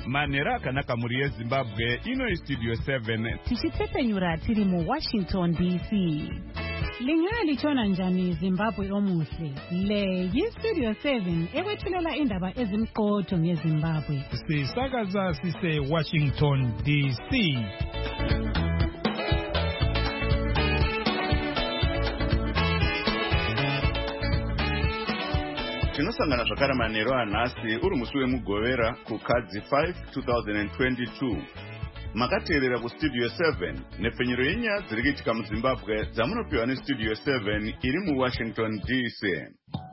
manhero akanaka muri yezimbabwe. Ino Studio 7 tichitsepenyura tiri muWashington DC. Lingalichona njani Zimbabwe omuhle? Le yiStudio 7 ekwethulela indaba ezimqotho ngeZimbabwe. Sisakaza sise Washington DC. tinosangana zvakare manhero anhasi uri musi wemugovera kukadzi 5 2022. Makateerera kuStudio 7 nepfenyuro yenyaya dziri kuitika muZimbabwe dzamunopiwa neStudio 7 iri muWashington DC.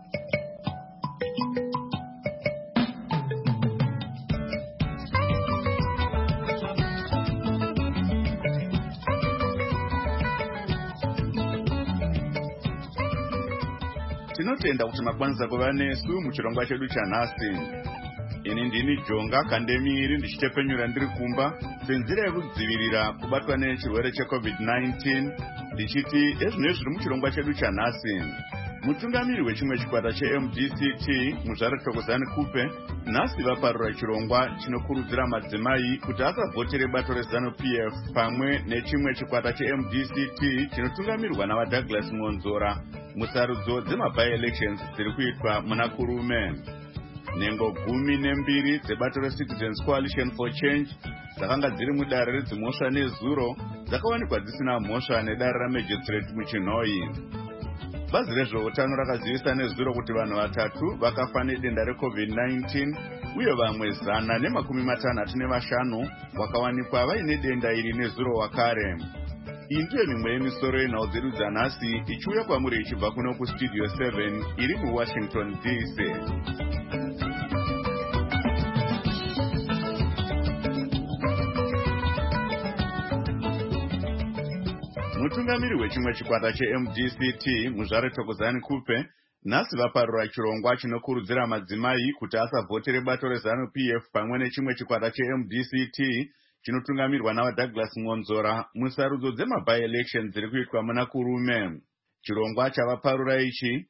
Tinotenda kuti makwanisa kuva nesu muchirongwa chedu chanhasi. Ini ndini Jonga Kandemiri ndichitepenyura ndiri kumba senzira yekudzivirira kubatwa nechirwere cheCovid-19 ndichiti ezvinezvi zviri muchirongwa chedu chanhasi. Mutungamiri wechimwe chikwata cheMDCT Muzvare Thokozani Kupe nhasi vaparura chirongwa chinokurudzira madzimai kuti asavhotere bato reZANU-PF pamwe nechimwe chikwata cheMDCT chinotungamirwa navaDouglas Ngonzora musarudzo dzemaby-elections dziri kuitwa muna kurume. Nhengo 12 dzebato reCitizens Coalition for Change dzakanga dziri mudare redzimhosva nezuro dzakawanikwa dzisina mhosva nedare raMagistrate muChinhoyi. Bazi rezveutano rakazivisa nezuro kuti vanhu 3 vakafa nedenda reCovid-19 uye vamwe 155 vakawanikwa vaine denda iri nezuro wakare. Iyi ndiyo mimwe yemisoro yenhau dzedu dzanhasi ichiuya kwamuri ichibva kuno kuStudio 7 iri muWashington DC. Mutungamiri wechimwe chikwata cheMDCT Muzvare Thokozani Kupe nhasi vaparura chirongwa chinokurudzira madzimai kuti asavhotere bato reZANU-PF pamwe nechimwe chikwata cheMDCT chinotungamirwa navaDouglas Ngonzora musarudzo dzemaby-elections dziri kuitwa muna kurume. Chirongwa chavaparura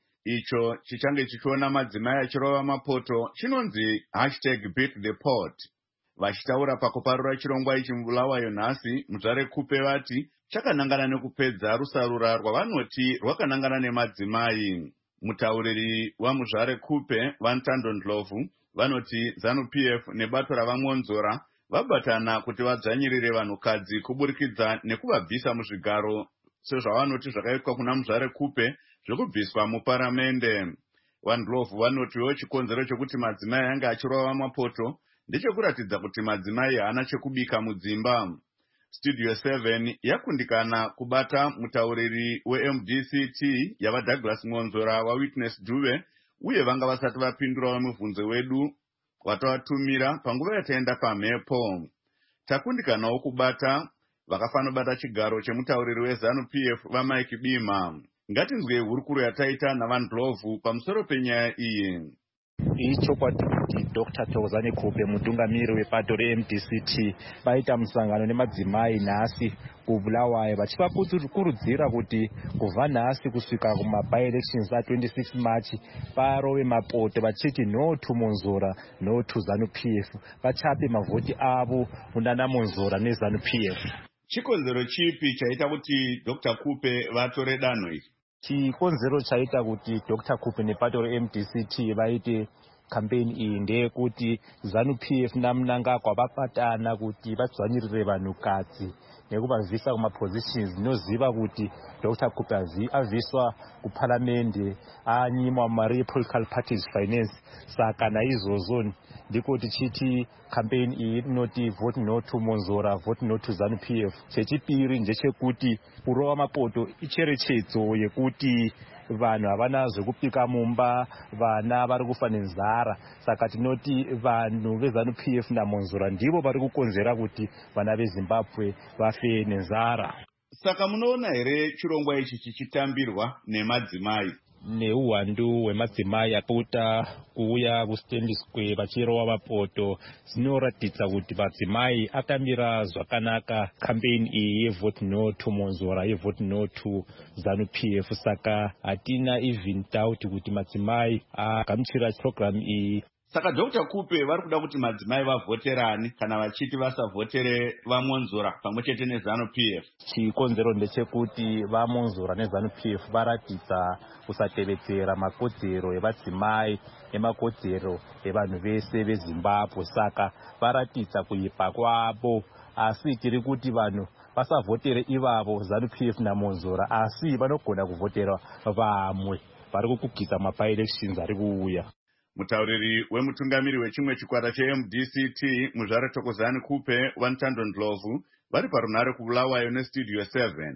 icho chichange chichiona madzimai achirova mapoto chinonzi #BeatThePot. Vachitaura pakuparura chirongwa ichi muBulawayo nhasi, Muzvare Kupe vati chakanangana nekupedza rusarura rwavanoti rwakanangana nemadzimai. Mutauriri waMuzvare Kupe Vantando Ndlovu vanoti ZANU-PF nebato ravaNgonzora vabatana kuti vadzvanyirire vanhukadzi kuburikidza nekuvabvisa muzvigaro sezvavanoti zvakaitwa kuna Muzvare Kupe zvekubviswa muparamende. VaNdlovu vanotiwo chikonzero chokuti madzimai anga achirova mapoto ndechekuratidza kuti madzimai haana chekubika mudzimba. Studio 7 yakundikana kubata mutauriri weMDCT yavaDouglas Ngonzora waWitness Dube uye vanga vasati vapindura mubvunzo wedu watavatumira panguva yataenda pamhepo. Takundikanawo kubata vakafanobata chigaro chemutauriri weZANU-PF vaMike Bima. Ngatinzwe hurukuro yataita navaNdlovu pamusoro penyaya iyi. Ichokwadi kuti Dr. Thokozani Kupe mutungamiri webato reMDCT vaita musangano nemadzimai nhasi kuBulawayo vachivakurudzira kuti kubva nhasi kusvika kumaby-elections a26 March parove mapoto vachiti no to Monzora no to ZANU-PF, vachape mavhoti avo kunana Monzora neZANU-PF. Chikonzero chipi chaita kuti Dr. Kupe vatore danho iri? Chikonzero chaita kuti Dr. Kupe nebato reMDCT vaite campaign iyi ndeyekuti ZANU-PF naMnangagwa vabatana kuti vadzvanyirire vanhukadzi nekuvabvisa kumapositions. Ndinoziva kuti Dr. Kupe abviswa kuparamende anyimwa mari yepolitical parties finance. Saka naizvozvo ndiko tichiti campaign iyi inoti vote no to Monzora, vote no to ZANU-PF. Chechipiri ndechekuti kurova mapoto icherechedzo yekuti vanhu havana zvekupika mumba, vana vari kufa nenzara. Saka tinoti vanhu veZANU-PF naMonzora ndivo vari kukonzera kuti vana veZimbabwe vafe nenzara. Saka munoona here chirongwa ichi chichitambirwa nemadzimai? Neuwandu hwemadzimai apota kuuya kuStandi Square vachirova mapoto zvinoratidza kuti madzimai atambira zvakanaka campaign iyi yevote no to Monzora, yevote no to ZANU-PF. Saka hatina even doubt kuti madzimai agamuchira program iyi. Saka Dr. Kupe vari kuda kuti madzimai vavhoterani kana vachiti vasavhotere vaMonzora pamwe chete neZANU-PF. Chikonzero ndechekuti vaMonzora neZANU-PF varatidza kusatevedzera makodzero evadzimai nemakodzero evanhu vese veZimbabwe. Saka varatidza kuipa kwavo, asi tiri kuti vanhu vasavhotere ivavo ZANU-PF naMonzora, asi vanogona kuvhotera vamwe vari kukugisa mapi-elections ari kuuya. Mutauriri wemutungamiri wechimwe chikwata cheMDCT muzvare Thokozani Kupe Vanthando Ndlovu vari parunare kuBulawayo neStudio 7.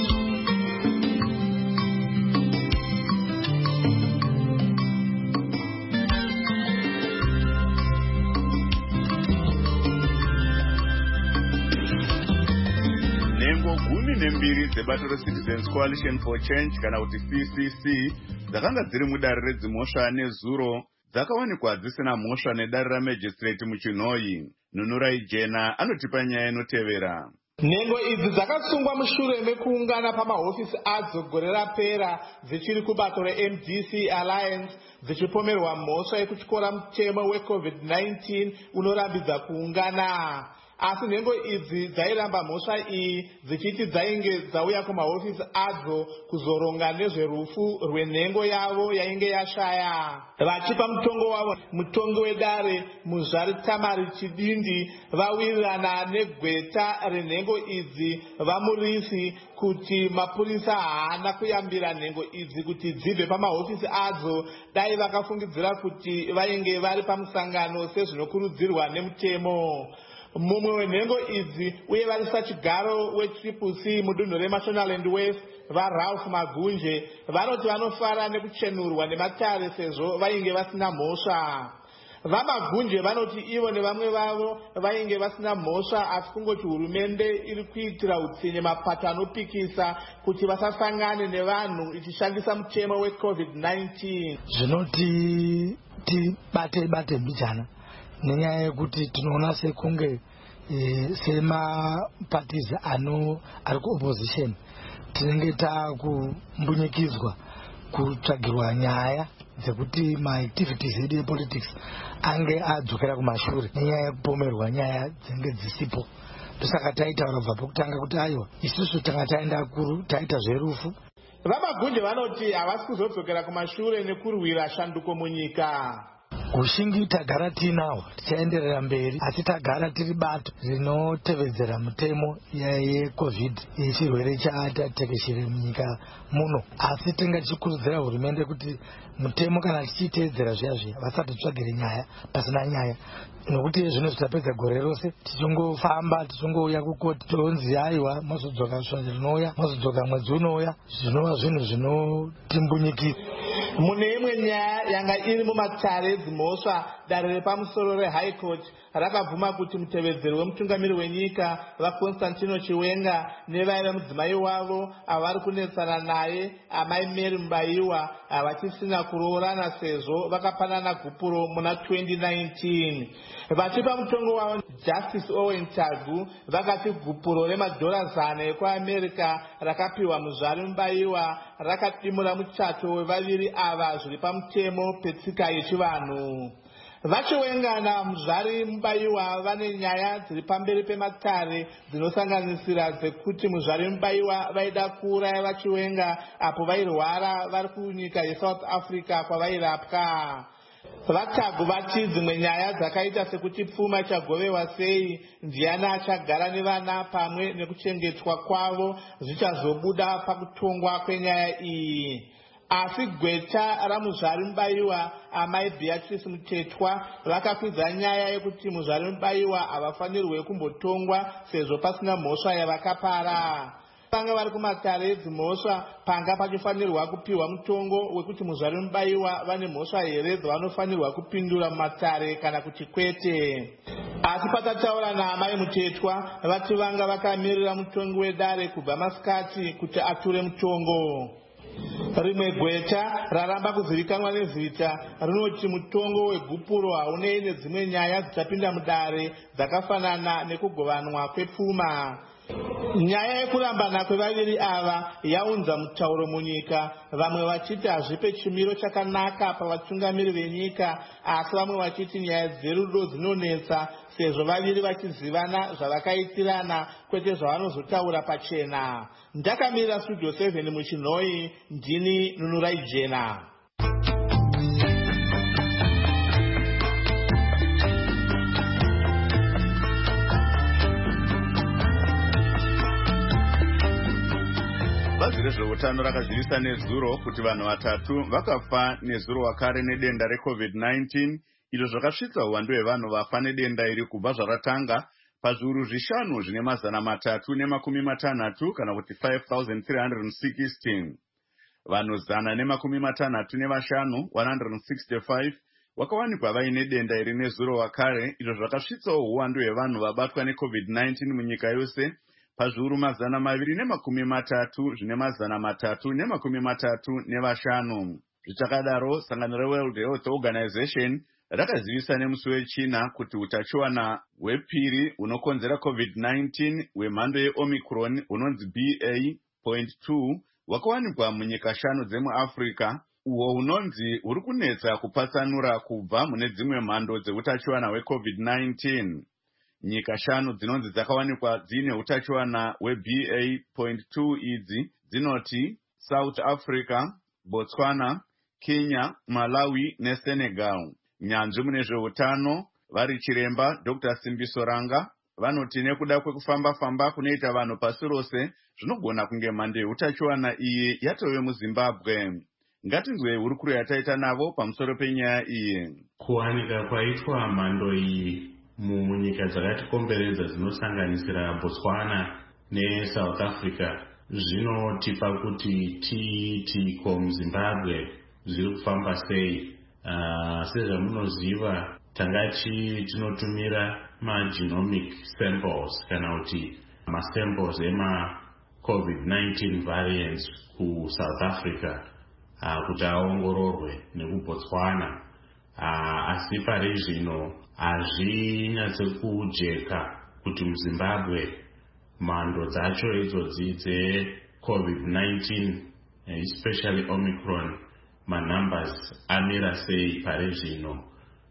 Nhengo 12 dzebato reCitizens Coalition for Change kana kuti CCC dzakanga dziri mudare redzimhosva nezuro dzakawanikwa dzisina mhosva nedare raMajistrate muChinhoyi. Nunurai Jena anotipa nyaya inotevera. Nhengo idzi dzakasungwa mushure mekuungana pamahofisi adzo gore rapera dzichiri kubato reMDC Alliance dzichipomerwa mhosva yekutyora mutemo weCovid-19 unorambidza kuungana. Asi nhengo idzi dzairamba mhosva iyi dzichiti dzainge dzauya kumahofisi adzo kuzoronga nezverufu rwenhengo yavo yainge yashaya. Vachipa mutongo wavo mutongi wedare Muzvari Tamari Chidindi vawirirana negweta renhengo idzi vamurisi kuti mapurisa haana kuyambira nhengo idzi kuti dzibve pamahofisi adzo dai vakafungidzira kuti vainge vari pamusangano sezvinokurudzirwa nemutemo. Mumwe wenhengo idzi uye vari sachigaro weCCC mudunhu reMashonaland West vaRalph Magunje vanoti vanofara nekuchenurwa nematare sezvo vainge vasina mhosva. VaMagunje vanoti ivo nevamwe vavo vainge vasina mhosva, asi kungoti hurumende iri kuitira utsinye mapato anopikisa kuti vasasangane nevanhu ichishandisa mutemo weCovid-19. Zvinoti tibate mbijana nenyaya yekuti tinoona sekunge semapatizi ari kuopposition tinenge takumbunyikidzwa kutsvagirwa nyaya dzekuti maactivities edu epolitics ange adzokera kumashure nenyaya yekupomerwa nyaya dzinenge dzisipo. Ndosaka taitaura kubva pokutanga kuti aiwa isusu tanga taenda kuru taita zverufu. VaMagunje vanoti havasi kuzodzokera kumashure nekurwira shanduko munyika. Ushingi tagara tinahwo tichaenderera mberi, asi tagara tiri bato rinotevedzera mutemo yeCovid yechirwere chatatekeshere munyika muno. Asi tingachikurudzira hurumende kuti mutemo kana tichiteedzera zviya vasati tsvagire nyaya pasina nyaya, nokuti zvino zvitapedza gore rose tichingofamba tichingouya kukoti tonzi aiwa mozodzoka svanzi rinouya mozodzoka mwedzi unouya, zvinova zvinhu zvinotimbunyikisa. Mune imwe nyaya yanga iri mumatare edzimhosva, dare repamusoro reHigh Court rakabvuma kuti mutevedzeri wemutungamiri wenyika vaConstantino Chiwenga nevaive mudzimai wavo avari kunetsana naye amai Mary Mubaiwa havachisina kuroorana sezvo vakapanana gupuro muna 2019. Vachipa mutongo wavo Justice Owen Tagu vakati gupuro $100 ekuAmerica rakapiwa Muzvari Mubaiwa rakadimura muchato wevaviri ava zviri pamutemo petsika yechivanhu. Vachiwenga naMuzvari Mubaiwa vane nyaya dziri pamberi pematare dzinosanganisira dzekuti Muzvari Mubaiwa vaida kuuraya Vachiwenga apo vairwara vari kunyika yeSouth Africa kwavairapwa. Vatagu vati dzimwe nyaya dzakaita sekuti pfuma chagovewa sei, ndiani achagara nevana pamwe nekuchengetwa kwavo zvichazobuda pakutongwa kwenyaya iyi. Asi gweta raMuzvari Mubaiwa amai Beatrice Mutetwa vakakwidza nyaya yekuti Muzvari Mubaiwa havafanirwe kumbotongwa sezvo pasina mhosva yavakapara. Vanga vari kumatare edzimhosva panga pachifanirwa kupiwa mutongo wekuti Muzvari Mubaiwa vane mhosva here dzavanofanirwa kupindura mumatare kana kuti kwete. Asi patataura naamai Mutetwa vati vanga vakamirira mutongi wedare kubva masikati kuti ature mutongo. Rimwe gweta raramba kuzivikanwa nezita rinoti mutongo wegupuro haunei nedzimwe nyaya dzichapinda mudare dzakafanana nekugovanwa kwepfuma. Nyaya yekurambana kwevaviri ava yaunza mutauro munyika, vamwe vachiti hazvipe chimiro chakanaka pavatungamiri venyika, asi vamwe vachiti nyaya dzerudo dzinonetsa sezvo vaviri vachizivana zvavakaitirana kwete zvavanozotaura pachena. Ndakamirira Studio 7 muchinhoi, ndini Nunurai Jena. Bazi rezveutano rakazivisa nezuro kuti vanhu 3 vakafa nezuro wakare nedenda reCovid-19, izvo zvakasvitsa uwandu hwevanhu vafa nedenda iri kubva zvaratanga pazviuru 5 zvine 360 kana kuti 5,316. Vanhu 165 165 wakawanikwa vaine denda iri nezuro wakare, izvo zvakasvitsawo uwandu hwevanhu vabatwa neCovid-19 munyika yose pazviuru 230 zvine 335. Zvichakadaro, sangano reWorld Health Organization rakazivisa nemusi weChina kuti utachiwana hwepiri hunokonzera COVID-19 hwemhando yeOmicron hunonzi BA.2 wakawanikwa munyika 5 dzemuAfrica, uhwo hunonzi huri kunetsa kupatsanura kubva mune dzimwe mhando dzeutachiwana hweCovid-19. Nyika 5 dzinonzi dzakawanikwa dziine utachiwana hweBA.2 idzi dzinoti South Africa, Botswana, Kenya, Malawi neSenegal. Nyanzvi mune zveutano vari chiremba Dr. Simbiso Ranga vanoti nekuda kwekufamba-famba kunoita vanhu pasi rose, zvinogona kunge mhando yeutachiwana iyi yatove muZimbabwe. Ngatinzwe hurukuro yataita navo pamusoro penyaya iyi. Kuwanika kwaitwa mhando iyi munyika dzakatikomberedza dzinosanganisira Botswana neSouth Africa zvinotipa kuti tiiti muZimbabwe zviri kufamba sei. Sezvamunoziva, tangati tinotumira magenomic samples kana kuti masamples ema-COVID-19 variants kuSouth Africa kuti aongororwe nekuBotswana, asi pari zvino hazvinyatsokujeka kuti muZimbabwe mhando dzacho idzodzi dzeCovid-19 especially Omicron manumbers amira sei pari zvino,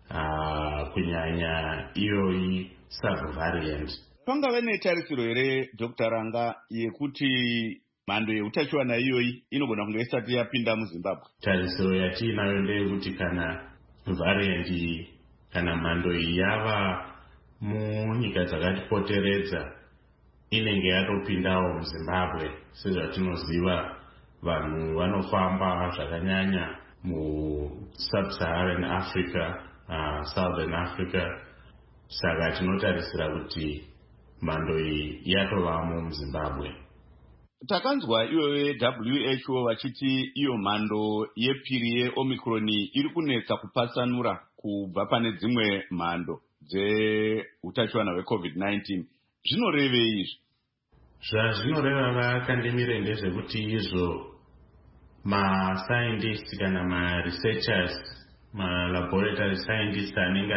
kunyanya iyoyi subvariant. Pangave netarisiro here Dr. Ranga yekuti mhando yeutachiwana iyoyi inogona kunge isati yapinda muZimbabwe? Tarisiro yatiinayo ndeyekuti kana variant iyi kana mhando iyi yava munyika dzakatipoteredza inenge yatopindawo muZimbabwe. Sezvatinoziva, vanhu vanofamba zvakanyanya mu-Sub-Saharan Africa, Southern Africa, saka tinotarisira kuti mhando iyi yatovamo muZimbabwe. Takanzwa iwewe WHO vachiti iyo mhando yepiri yeOmicron iri kunetsa kupatsanura kubva pane dzimwe mhando dzeutachiwana hweCovid-19. Zvinorevei izvi? Zvazvinoreva vakandimire ndezvekuti izvo ma-scientists kana ma-researchers, ma-laboratory scientists anenge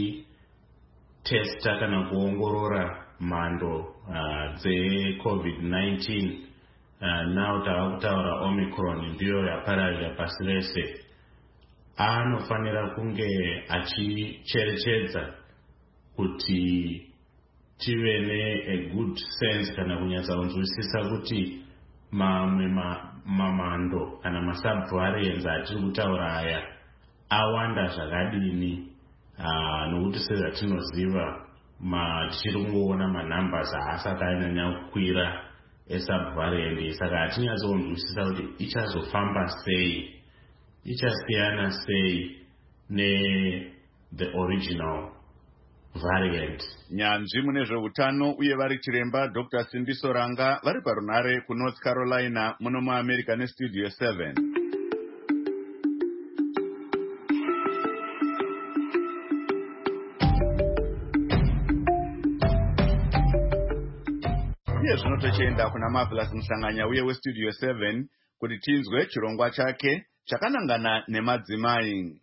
achitesta kana kuongorora mhando dzeCovid-19, now tava kutaura Omicron ndiyo yapararira pasi rese, anofanira kunge achicherechedza kuti tive ne good sense kana kunyatsakunzwisisa kuti mamwe mamhando kana masubvariants atiri kutaura aya awanda zvakadini, nokuti sezvatinoziva tichiri kungoona manumbers haasati anyanya kukwira esubvariant. Saka hatinyatsokunzwisisa kuti ichazofamba sei, ichasiyana sei the original variant. Nyanzvi mune zveutano uye vari chiremba Dr. Simbiso Ranga vari parunare kuNorth Carolina muno muAmerica neStudio 7. Iye zvino tochienda kuna Marvelous Musanganya uye weStudio 7 kuti tinzwe chirongwa chake chakanangana nemadzimai.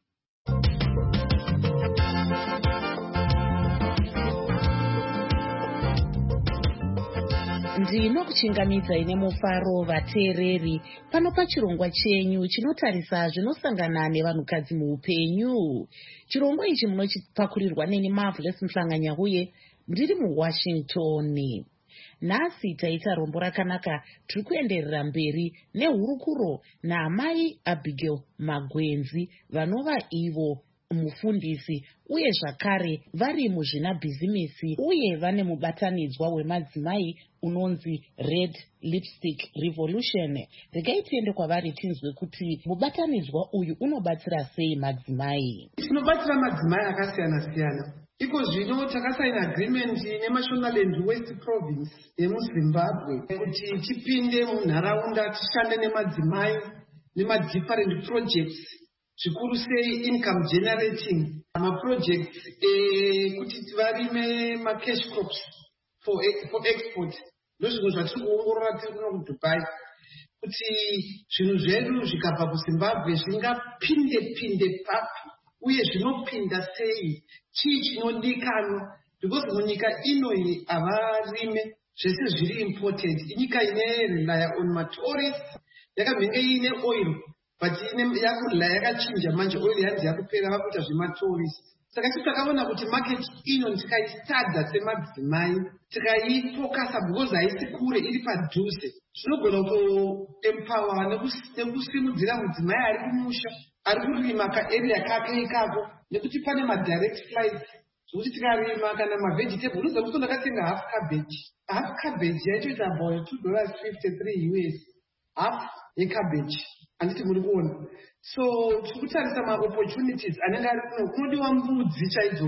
Ndinokuchingamidzai nemufaro vateereri pano pachirongwa chenyu chinotarisa zvinosangana nevanhukadzi muupenyu. Chirongwa ichi munochipakurirwa neni Marvelous Mhlanganya ndiri muWashington. Nhasi taita rombo rakanaka. Tiri kuenderera mberi nehurukuro naamai Abigail Magwenzi vanova ivo mufundisi uye zvakare vari muzvinabhizimisi uye vane mubatanidzwa wemadzimai unonzi Red Lipstick Revolution. Regai tiende kwavari tinzwe kuti mubatanidzwa uyu unobatsira sei madzimai. Tinobatsira madzimai akasiyana-siyana. Iko zvino takasaina agreement neMashonaland West Province yemuZimbabwe kuti tipinde munharaunda tishande nemadzimai nemadifferent projects zvikuru sei income generating projects kuti varime cash crops for export. Ndozvinhu zvatiri kuongorora tiri kuno kuDubai kuti zvinhu zvedu zvikabva kuZimbabwe zvingapinde papi uye zvinopinda sei, chii chinodikanwa, because munyika ino iyi havarime zvese zviri imported. Inyika ine rely on matourists, yakamhenge ine oil but yakurila yakachinja manje, oil yanzi yakupera vakuita zvematourists. Saka takaona kuti market ino tikaistadza semadzimai tikaifokasa because haisi kure iri padhuze, zvinogona kuempower nekusimudzira mudzimai ari kumusha ari kurima kaarea kake ikako, nekuti pane madirect flights zvokuti tikarima kana mavegetable unozomuso ndakatenga half cabbage yaitoita about $2.53 US, half yecabbage. Handiti muri kuona. So tikutarisa maopportunities anenge ari kuno. Kunodiwa mbudzi chaidzo,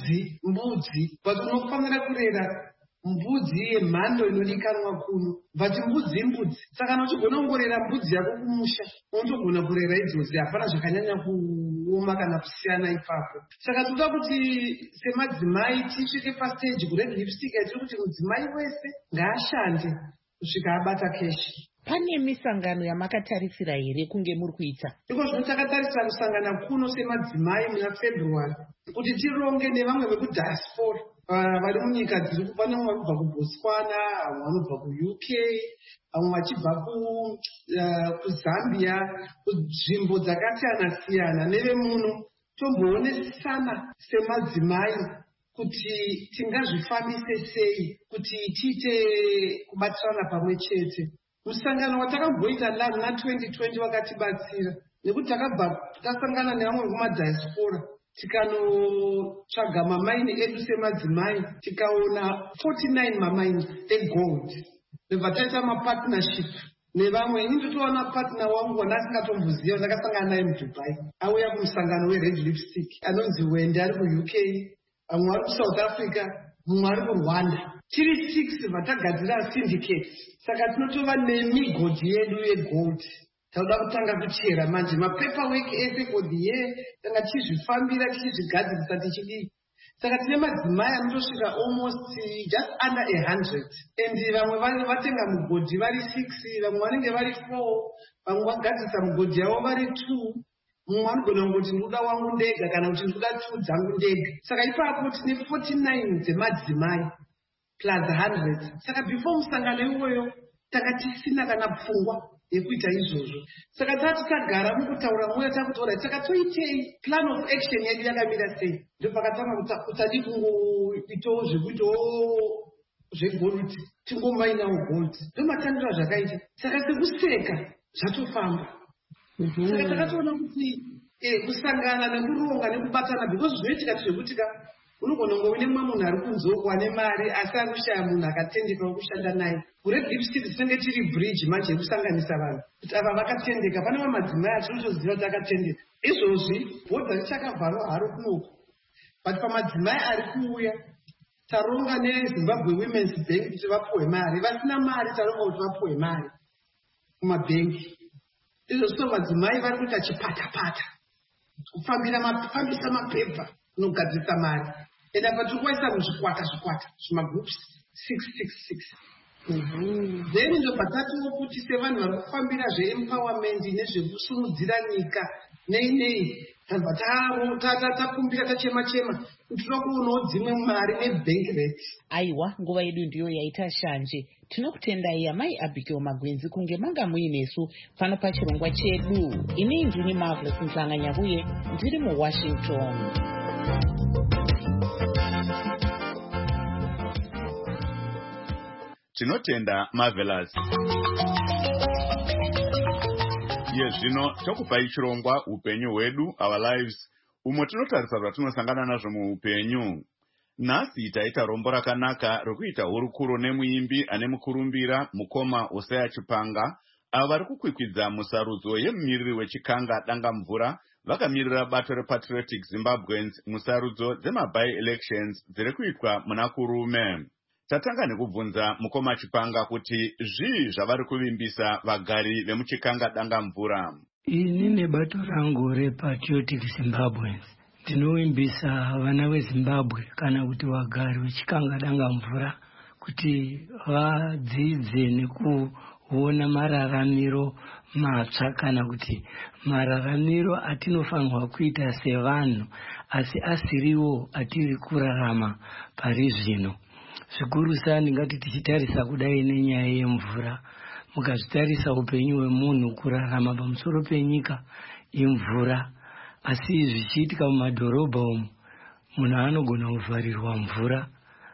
mbudzi but unofanira kurera mbudzi yemhando inodikanwa kuno, but mbudzi. Saka kana uchigona kungorera mbudzi yako kumusha unotogona kurera idzozi, hapana zvakanyanya kuoma kana kusiyana ipapo. Saka toda kuti semadzimai tisvike pastage kuRed Lipstick yatiri kuti mudzimai wese ngaashande kusvika abata keshi. Pane misangano yamakatarisira here kunge muri kuita? Iko zvino takatarisira kusangana kuno semadzimai muna February kuti tironge nevamwe vekudiaspora vari munyika dziri pane vamwe vanobva kuBotswana, vamwe vanobva kuUK, vamwe vachibva kuZambia, kunzvimbo dzakasiyana-siyana nevemuno. Tomboonesana semadzimai kuti tingazvifambise sei kuti tiite kubatsirana pamwe chete. Musangano watakamboita na 2020 wakatibatsira nekuti takasangana nevamwe vemadiaspora tikanotsvaga mamaini edu semadzimai tikaona 49 mamaini egold. Ndobva taita mapartnership nevamwe. Ini ndotoona partner wangu wandasingatomboziva, ndakasangana naye muDubai, auya kumusangano weRed Lipstick anonzi Wende, ari kuUK, vamwe vari kuSouth Africa, mumwe ari kuRwanda. Tiri 6 vatagadzira syndicates. Saka tinotova nemigodhi yedu yegold. Tauda kutanga kuchera manje mapaperwork ese for the year, tanga tichizvifambira tichizvigadzirisa tichidii. Saka tine madzimai anotosvika almost just under 100. And vamwe vatenga mugodhi vari 6, vamwe vanenge vari 4, vamwe vagadzirisa mugodhi yavo vari 2. Mumwe anogona kungoti ndoda wangu ndega kana kuti ndoda 2 dzangu ndega. Saka ipapo tine 49 dzemadzimai plus 100. Saka before musangano iwoyo takatisina kana pfungwa yekuita izvozvo. Saka tatagara mukutaura mweya takutora saka toitei plan of action yedu yakamira sei. Ndopakatanga kutadi kungoitawo zvekuitawo zvegold, tingomainawo gold. Ndomatandira zvakaita. Saka sekuseka zvatofamba. Saka takatoona kuti kusangana nekuronga nekubatana, because zvinoitika zvekutika unogona kunge une mumwe munhu ari kunze uko ane mari asi ari kushaya munhu akatendeka wekushanda naye. kuRed Lipstick tinenge tiri bridge manje yekusanganisa vanhu kuti ava vakatendeka. Pane mamwe madzimai atinotoziva kuti akatendeka. Izvozvi bhodha richakavharwa haro kunoko, but pamadzimai ari kuuya taronga neZimbabwe Women's Bank kuti vapuwe mari. Vasina mari taronga kuti vapuwe mari kumabhengi. Izvozvo madzimai vari kuita chipatapata kufambisa mapepa nokugadzirisa mari. Enda patikuwaisa muzvikwata zvimagroups 666. Then ndobva tatiwo kuti sevanhu vari kufambira zveempowerment nezvekusimudzira nyika nei takumbira tachema kuti toda kuonawo dzimwe mari nebhank rate. Aiwa, nguva yedu ndiyo yaita shanje. Tinokutendai amai Abigail Magwenzi kunge manga muinesu pano pachirongwa chedu. Ini ndini Marvelous Nzanganyabuye, ndiri muWashington. Tinotenda Marvelous. Zvino tokupai chirongwa upenyu hwedu, our lives, umwe tinotarisa zvatinosangana nazvo muupenyu. Nhasi taita rombo rakanaka rekuita hurukuro nemuimbi ane mukurumbira mukoma Hosea Chipanga, ava vari kukwikwidza musarudzo yemumiriri wechikanga danga mvura vakamirira bato rePatriotic Zimbabweans musarudzo dzema-by-elections dziri kuitwa muna kurume. Tatanga nekubvunza mukoma Chipanga kuti zvii zvavari kuvimbisa vagari vemuchikanga danga mvura. Ini nebato rangu rePatriotic Zimbabweans ndinovimbisa vana veZimbabwe kana kuti vagari vechikanga danga mvura kuti vadzidze nekuona mararamiro matsva kana kuti mararamiro atinofanirwa kuita sevanhu asi asiriwo atiri kurarama pari zvino. Zvikuru sana ndingati tichitarisa kudai nenyaya yemvura, mukazvitarisa upenyu hwemunhu kurarama pamusoro penyika imvura, asi zvichiitika mumadhorobha umu munhu anogona kuvharirwa mvura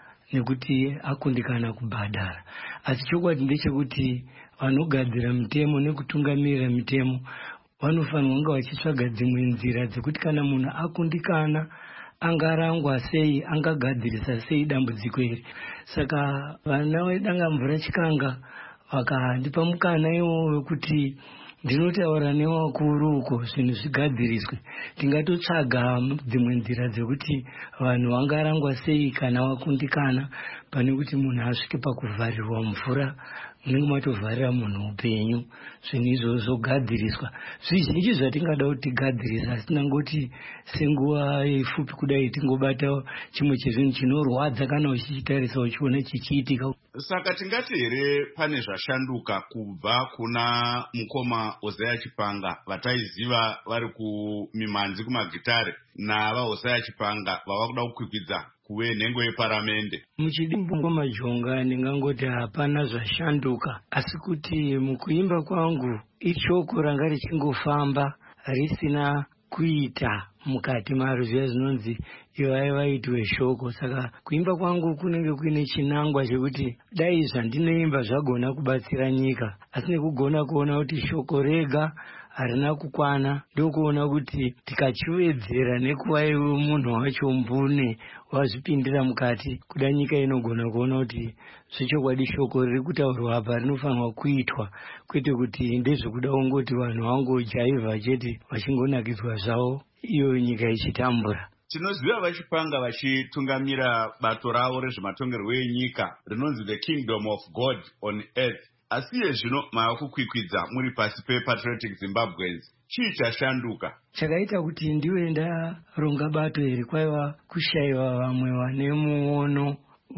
nekuti akundikana kubhadhara. Asi chokwadi ndechekuti vanogadzira mitemo nekutungamirira mitemo vanofanirwa kunge vachitsvaga dzimwe nzira dzekuti kana munhu akundikana angarangwa sei, angagadzirisa sei dambudziko iri. Saka vana vedanga mvura chikanga vakandipa mukana iwo wekuti ndinotaura nevakuru uko zvinhu zvigadziriswe, tingatotsvaga dzimwe nzira dzekuti vanhu vangarangwa sei kana vakundikana, pane kuti munhu asvike pakuvharirwa mvura munenge matovharira munhu upenyu. Zvinhu izvozvo gadziriswa zvizhinji zvatingada kuti tigadzirisa, asi tinangoti senguva yeipfupi kudai tingobata chimwe chezvinhu chinorwadza kana uchichitarisa uchiona chichiitika. Saka tingati here pane zvashanduka kubva kuna mukoma Hosea Chipanga vataiziva vari kumimhanzi kumagitare nava Hosea Chipanga vava kuda kukwikwidza kuve nhengo yeparamende. Muchidimbo majonga ndingangoti hapana zvashanduka, asi kuti mukuimba kwangu ishoko ranga richingofamba risina kuita mukati maro zviya zvinonzi ivai vaitwe shoko. Saka kuimba kwangu kunenge kuine chinangwa chekuti dai zvandinoimba zvagona kubatsira nyika, asi nekugona kuona kuti shoko rega harina kukwana, ndokuona kuti tikachiwedzera nekuva iwe munhu wacho mbune wazvipindira mukati, kuda nyika inogona kuona kuti zvechokwadi shoko riri kutaurwa apa rinofanirwa kuitwa, kwete kuti ndezvekuda ungoti vanhu vangojaivha chete vachingonakidzwa zvavo iyo nyika ichitambura. Tinoziva vachipanga vachitungamira bato ravo rezvematongerwo enyika rinonzi the Kingdom of God on Earth. Asi zvino mava kukwikwidza muri pasi pePatriotic Zimbabweans. Chii chashanduka? Chakaita kuti ndiwe ndaronga bato iri kwaiva kushayiwa vamwe vane muono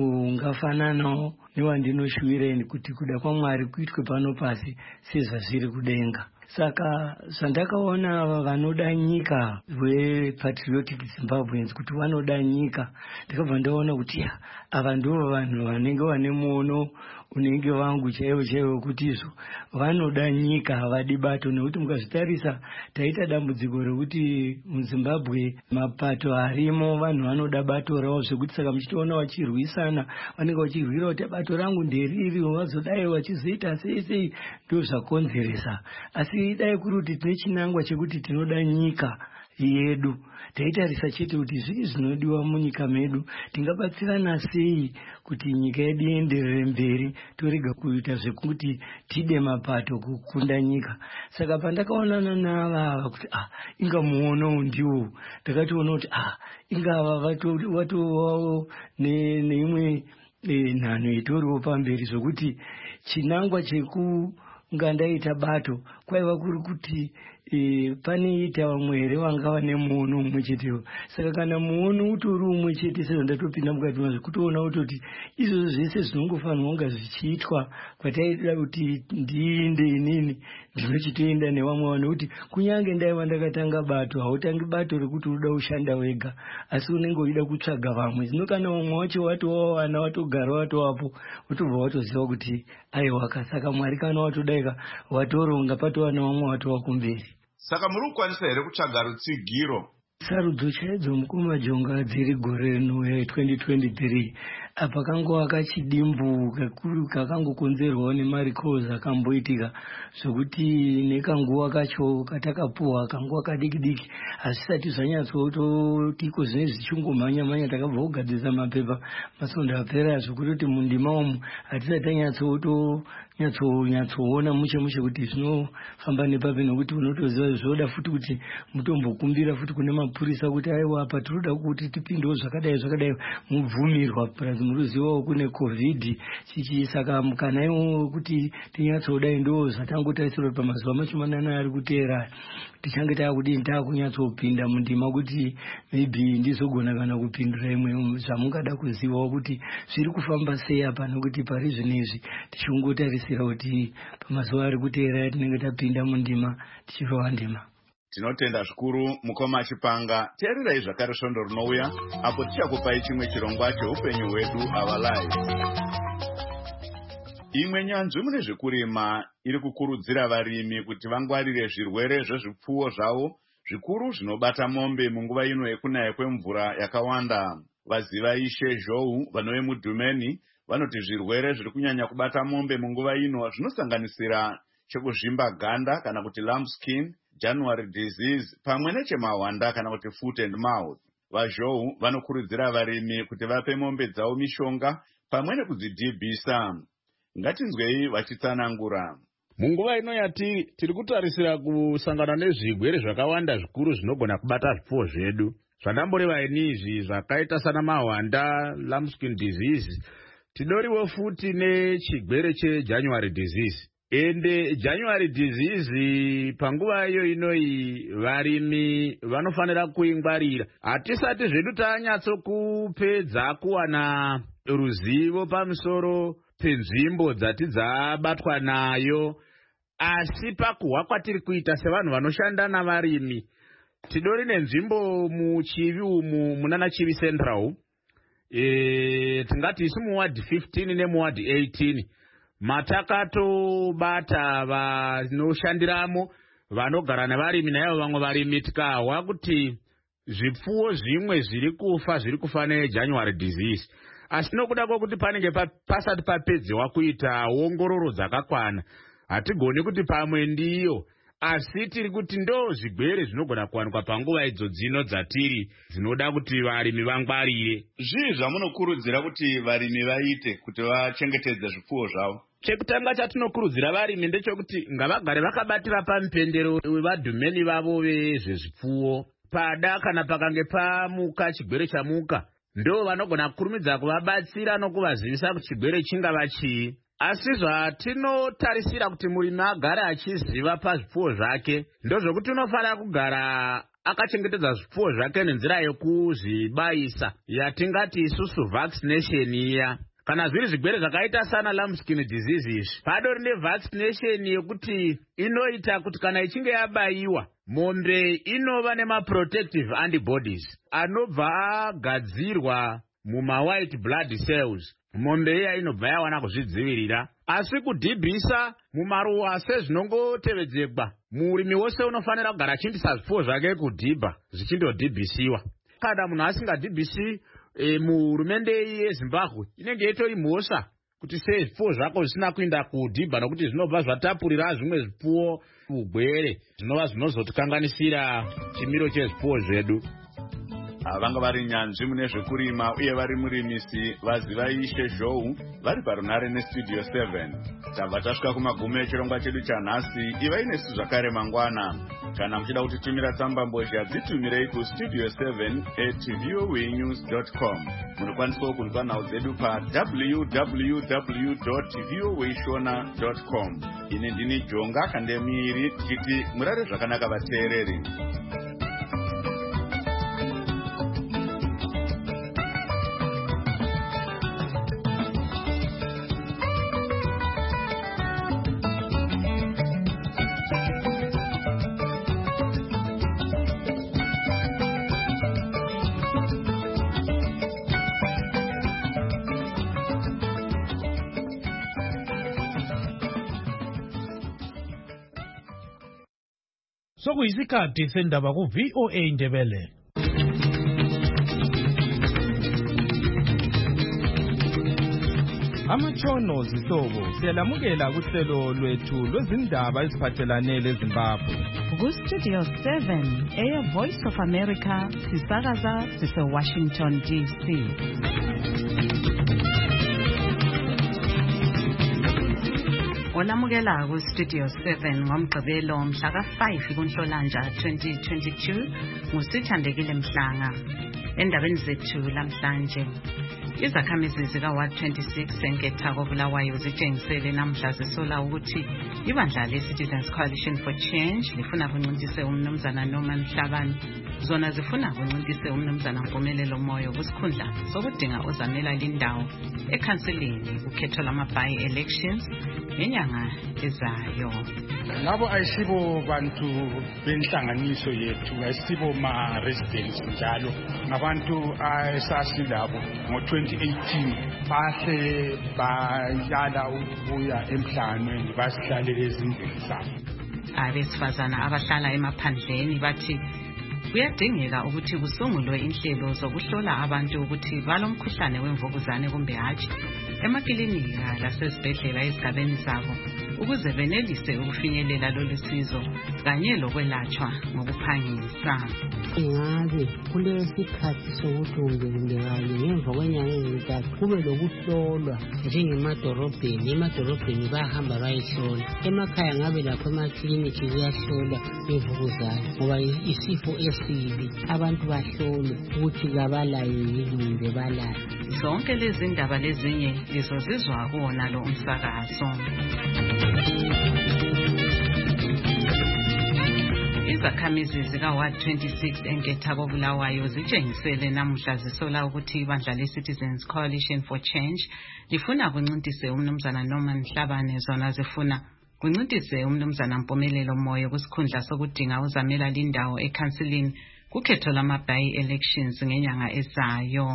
ungafananawo newandinoshuwira kuti kuda kwaMwari kuitwe pano pasi sezvazviri kudenga. Saka zvandakaona vanoda nyika vePatriotic Zimbabweans kuti vanoda nyika, ndakabva ndaona kuti ava ndivo vanhu vanenge vane muono unenge vangu chaiwo kuti izvo vanoda nyika, havadi bato. Nekuti mukazvitarisa taita dambudziko rekuti muZimbabwe mapato arimo vanhu vanoda bato ravo zvekuti saka muchitoona vachirwisana, vanenge vachirwira kuti bato rangu nderiri, vazodai vachizoita sei, ndo zvakonzeresa. Asi dai kuri kuti tine chinangwa chekuti tinoda nyika yedu, taitarisa chete kuti zvii zvinodiwa munyika medu, tingabatsirana sei kuti nyika yedu ienderere mberi, torega kuita zvekuti tide mapato kukunda nyika. Saka pandakaonana navava kuti inga muono ndiwo, ndakatoona kuti ingava vatovawo neimwe nhanho itoriwo pamberi, zvokuti chinangwa chekungandaita bato kwaiva kuri kuti paneita vamwe here vanga vane muono umwe chetewo. Saka kana muono utori umwe chete sezvandatopinda mukati mazvo, kutoona kutoti izvozvo zvese zvinongofanirwa kunga zvichiitwa kwataida kuti ndiinde inini inini ndinochitoenda nevamwe vanhu kuti kunyange ndaiva ndakatanga bato hautangi bato rekuti unoda kushanda wega asi unenge uchida kutsvaga vamwe. Zvino kana vamwe wacho watovawana watogara watovapo wotobva watoziva kuti aiwaka. Saka Mwari kana watodaika watoronga patova nevamwe watova kumberi. Saka muri kukwanisa here kutsvaga rutsigiro? Sarudzo chaidzo mukumajonga dziri gore rino ya2023 apa kangova kachidimbu kakuru kakangokonzerwawo nemaricals akamboitika zvokuti nekanguva kacho katakapuhwa kanguva kadiki hazvisati zvanyatsototiko zvinenge zvichingomhanya takabva kugadzirisa mapepa masvondo apera zvokutoti mundima umu hatisati tanyatsoona mushe kuti zvinofamba nepapi nokuti unotoziva zvoda futi kuti mutombokumbira futi kune mapurisa kuti aiwa apa tinoda kuti tipindewo zvakadai mubvumirwa purazi muruzivawo kune covid saka mukanaiwo kuti tinyatsodai ndo zvatangotarisirwa pamazuva machomanana ari kuteera tichange taakudini taakunyatsopinda mundima kuti maybe ndizogona kana kupindura imwe zvamungada kuzivawo kuti zviri kufamba sei apa nokuti pari zvinezvi tichongotarisira kuti pamazuva ari kuteera tinenge tapinda mundima tichirova ndima. Tinotenda zvikuru mukoma Chipanga. Teererai zvakare svondo rinouya apo tichakupai chimwe chirongwa cheupenyu hwedu our lives. Imwe nyanzvi mune zvekurima iri kukurudzira varimi kuti vangwarire zvirwere zvezvipfuwo zvavo zvikuru zvinobata mombe munguva ino yekunaya kwemvura yakawanda. Vaziva Ishe Zhou vanove mudhumeni vanoti zvirwere zviri kunyanya kubata mombe munguva ino zvinosanganisira chekuzvimba ganda kana kuti lambskin, January disease pamwe nechemahwanda kana kuti foot and mouth. VaZhou vanokurudzira varimi kuti vape mombe dzavo mishonga pamwe nekudzidhibhisa. Ngatinzwei vachitsanangura. Munguva ino yati tiri kutarisira kusangana nezvigwere zvakawanda zvikuru zvinogona kubata zvipfuwo zvedu. Zvandamboreva izvi zvakaita sana mahwanda, lambskin disease, tidoriwo futi nechigwere cheJanuary disease. Ende January disease panguva iyo inoi varimi vanofanira kuingwarira. Hatisati zvedu tanyatsokupedza kuwana ruzivo pamusoro penzvimbo dzati dzabatwa nayo, asi pakuhwa kwatiri kuita sevanhu vanoshanda navarimi tidori nenzvimbo muchivi umu munana Chivi Central, tingati isu muward 15 nemuward 18 matakatobata vanoshandiramo vanogara nevarimi naivo vamwe varimi tikahwa kuti zvipfuwo zvimwe zviri kufa neJanuary disease. Asi nokuda kwokuti panenge pasati papedzewa kuita ongororo dzakakwana hatigoni kuti pamwe ndiyo, asi tiri kuti ndo zvigwere zvinogona kuwanikwa panguva idzo dzino dzatiri dzinoda kuti varimi vangwarire. Zvii zvamunokurudzira kuti varimi vaite kuti vachengetedze zvipfuwo zvavo? Chekutanga chatinokurudzira varimi ndechekuti ngavagare vakabatira pamupendero wevadhumeni vavo vezvezvipfuwo. Pada kana pakange pamuka chigwere chamuka, ndo vanogona kurumidza kuvabatsira nokuvazivisa kuti chigwere chingava chii. Asi zvatinotarisira kuti murimi agare achiziva pazvipfuwo zvake ndozvokuti unofanira kugara akachengetedza zvipfuwo zvake nenzira yokuzvibaisa yatingati isusu vaccination iya. Kana zviri zvigwere zvakaita sana lambskin disease izvi, padori nevaccination yekuti inoita kuti kana ichinge yabaiwa mombe inova nemaprotective antibodies anobva agadzirwa mumawhite blood cells. Mombe iya inobva yawana kuzvidzivirira. Asi kudhibhisa mumaruwa sezvinongotevedzekwa, murimi wose unofanira kugara achindisa zvipfuwo zvake kudhibha zvichindodhibhisiwa. Kana munhu asingadhibhisi, muhurumende yeZimbabwe inenge itori mhosva kuti sei zvipfuwo zvako zvisina kuenda kudhibha nokuti zvinobva zvatapurira zvimwe zvipfuwo ugwere zvinova zvinozotikanganisira chimiro chezvipfuwo zvedu. Vanga vari nyanzvi mune zvekurima uye vari murimisi vaziva Ishe Zhou vari parunare nestudio 7. Tabva tasvika kumagumo echirongwa chedu chanhasi. Ivai nesu zvakare mangwana. Kana muchida kutitumira tsamba mbozha dzitumirei kustudio 7@voanews.com. Munokwanisawo kunzwa nhau dzedu pa www.voashona.com. Ini ndini Jonga Kandemiri tichiti murare zvakanaka vateereri. sokuyisikhathi sendaba ku-VOA Indebele. Amatshono zihlobo siyalamukela kuhlelo lwethu lwezindaba eziphathelane leZimbabwe. Ku-Studio 7 Voice of America sisakaza sise-Washington DC. Olamukela ku-Studio 7 ngomgqibelo mhla ka-5 kuNhlolanja 2022 nguSithandekile Mhlanga. Endabeni zethu lamhlanje, izakhamizi zika-Ward 26 eNketha koBulawayo zitshengisele namhla zisola ukuthi ibandla le-Citizens Coalition for Change lifuna kuncintise umnumzana Norman Mhlabane, zona zifuna kuncintise umnumzana Mpumelelo Moyo kusikhundla sokudinga ozamela lindawo ekhansilini ukhetho lama-by-elections ngenyanga ezayo. Labo ayisibo bantu benhlanganiso yethu, ayisibo ma-residents njalo, ngabantu esasilabo ngo-2018 bahle bayala ukubuya emhlanganweni basihlalele ezindlini zabo. Abesifazana abahlala emaphandleni bathi kuyadingeka ukuthi kusungulwe inhlelo zokuhlola abantu ukuthi balomkhuhlane wemvukuzane kumbe hatshi emakilinika lasezibhedlela ezigabeni zabo ukuze benelise ukufinyelela lolu sizo kanye lokwelatshwa ngokuphangisa. Ingabe kulesikhathi sokuthi kumbe kanye ngemva kwenyanga ezintathu kube lokuhlolwa njengemadorobheni. Emadorobheni bayahamba bayehlola, emakhaya ngabe lapho emakliniki kuyahlolwa imvukuzane ngoba isifo esibi, abantu bahlole ukuthi kabalayo yini kumbe balayo. Zonke lezi ndaba lezinye lizozizwa kuwona lo umsakazo. Izakhamizi zika-Ward 26 eNketha koBulawayo zitshengisele namuhla zisola ukuthi ibandla le-Citizens Coalition for Change lifuna kuncintise umnumzana Norman Mhlabane, zona zifuna kuncintise umnumzana Mpumelelo Moyo kusikhundla sokudinga uzamela lindawo ekhansilini kukhetho lama-by-elections ngenyanga ezayo.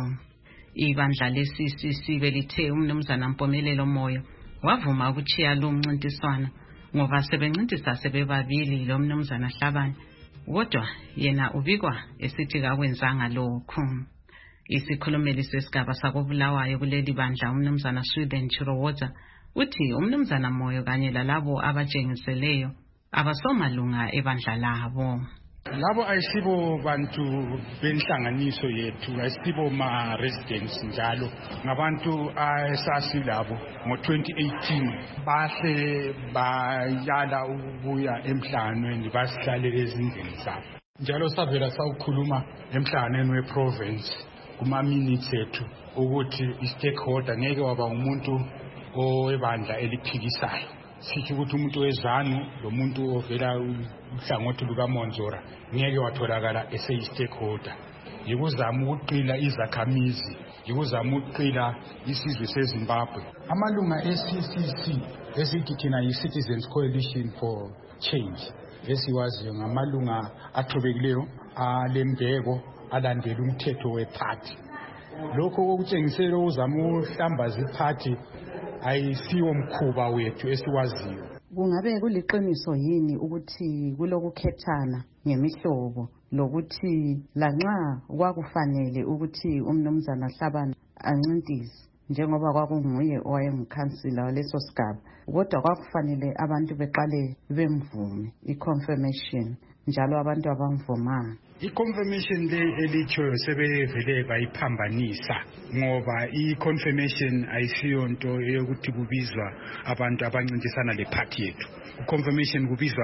Ibandla le-CCC belithe umnumzana Mpumelelo Moyo wavuma ukuchiya lo mncintiswano ngoba sebencintisa sebebabili lo mnumzana Mhlabane, kodwa yena ubikwa esithi kakwenzanga lokhu. Isikhulumeli sesigaba sakoBulawayo kuleli bandla umnumzana Sweden Chirowoza uthi umnumzana Moyo kanye lalabo abatshengiseleyo abasomalunga ebandla labo. Labo ayisibo bantu benhlanganiso yethu, ayisibo ma-residents njalo, ngabantu esasilabo ngo-2018 bahle bayala ukubuya emhlanganweni basihlalele ezindlini zabo. Njalo savela sawukhuluma emhlanganweni we-province kuma-minutes ethu ukuthi i-stakeholder ngeke waba umuntu owebandla eliphikisayo. Sithi ukuthi umuntu wezanu lo muntu ovela uhlangothi lukaMonzora ngeke watholakala eseyi-stakeholder. Yikuzama ukuqila izakhamizi, yikuzama ukuqila isizwe seZimbabwe. Amalunga e-CCC esithi thina yi-Citizens Coalition for Change esiwaziyo ngamalunga athobekileyo alembeko alandela umthetho wephathi. Lokho okutshengisela uzama ukuhlambaza iphathi ayisiwo mkhuba wethu esiwaziyo. Kungabe kuliqiniso yini ukuthi kulokukhethana ngemihlobo lokuthi lanxa kwakufanele ukuthi umnumzana Mhlabane ancintise njengoba kwakunguye owayengukhansila waleso sigaba, kodwa kwakufanele abantu beqale bemvume i-confirmation njalo abantu abamvumanga? I-confirmation le elitshoyo sebevele bayiphambanisa ngoba i-confirmation ayisiyo nto eyokuthi kubizwa abantu abancintisana le-party yethu. I-confirmation kubizwa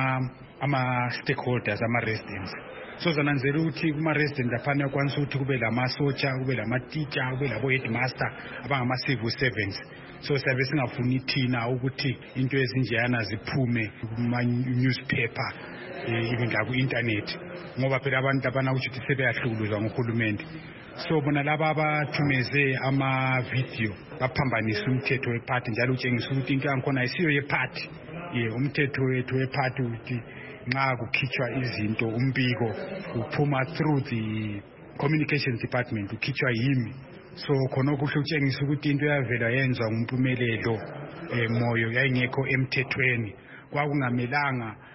ama-stakeholders, ama-residents. So zananzela ukuthi kuma-resident aphana kwanisa ukuthi kube lamasotsha, kube lama-teacher, kube labo-headmaster abangama-civil servants. So siyabe singafuni thina ukuthi into ezinjeyana ziphume kuma-newspaper even laku-internet ngoba phela abantu abana ukuthi sebeyahlukuluzwa nguhulumende. So bona laba abathumeze ama-video baphambanisa umthetho wephathi njalo utshengisa ukuthi into yankhona ayisiyo yephathi. Umthetho wethu wephathi ukuthi nxa kukhitshwa izinto umbiko uphuma through the communications department, ukhitshwa yimi. So khona kuhle utshengisa ukuthi into yavela yenzwa nguMpumelelo Moyo yayingekho emthethweni. Kwakungamelanga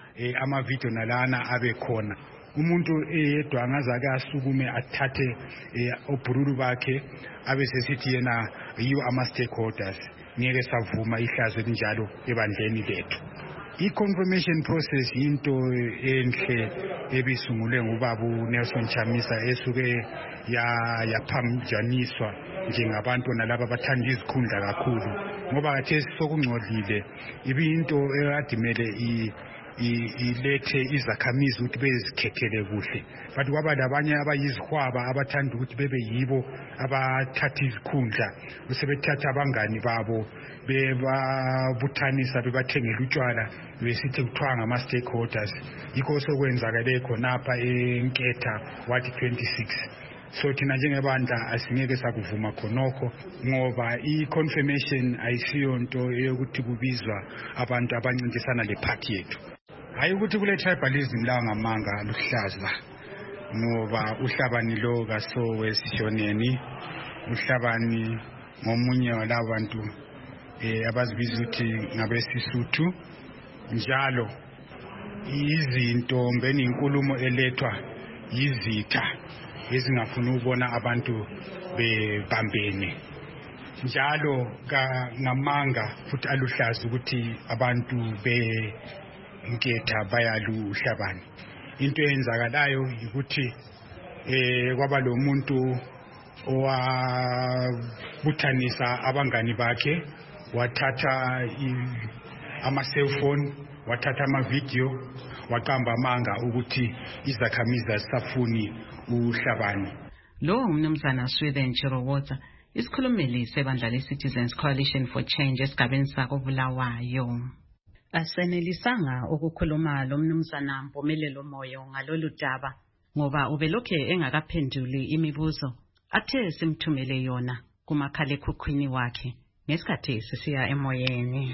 ama-video nalana abe khona. Umuntu eyedwa angazake asukume athathe obhururu bakhe abe sesithi yena yiwo ama-stakeholders. Ngeke savuma ihlazo elinjalo ebandleni lethu. I-confirmation process into enhle ebisungulwe ngubaba Nelson Chamisa esuke yaphamjaniswa njengabantu nalabo abathanda izikhundla kakhulu, ngoba khathesi sokungcolile ibinto ekadimele ilethe izakhamizi ukuthi bezikhethele kuhle, but kwaba labanye abayizihwaba abathanda ukuthi bebe yibo abathatha izikhundla, sebethatha abangani babo bebabuthanisa bebathengela utshwala besithi kuthiwa ngama-stakeholders. Yikho sokwenzakale khonapha eNketha Ward 26. So thina njengebandla asingeke sakuvuma khonokho, ngoba i-confirmation ayisiyo nto eyokuthi kubizwa abantu abancintisana le-party yethu. Hayi ukuthi kule tribalism lawa ngamanga luhlaza, ngoba uHlabani lo kaSowe Sishoneni, uHlabani ngomunye walabantu abazibiza ukuthi ngabesisuthu. Njalo izinto mbeni inkulumo elethwa yizitha ezingafuna ukubona abantu bebambene, njalo ngamanga futhi aluhlaza ukuthi abantu beNketha bayaluHlabani. Into eyenzakalayo ukuthi kwaba lo muntu owabuthanisa abangani bakhe, wathatha ama-cellphone, wathatha ama-video, waqamba amanga ukuthi izakhamizi azisafuni uHlabani. Lo umnumzana Swithen Chirowotsa, isikhulumeli sebandla le-Citizens Coalition for Change esigabeni sakobulawayo. Asenelisanga ukukhuluma lo mnumzana Mpumelelo Moyo ngalolu daba ngoba ubelokhe engakaphenduli imibuzo athe simthumele yona kumakhalekhukhwini wakhe ngesikhathi sisiya emoyeni.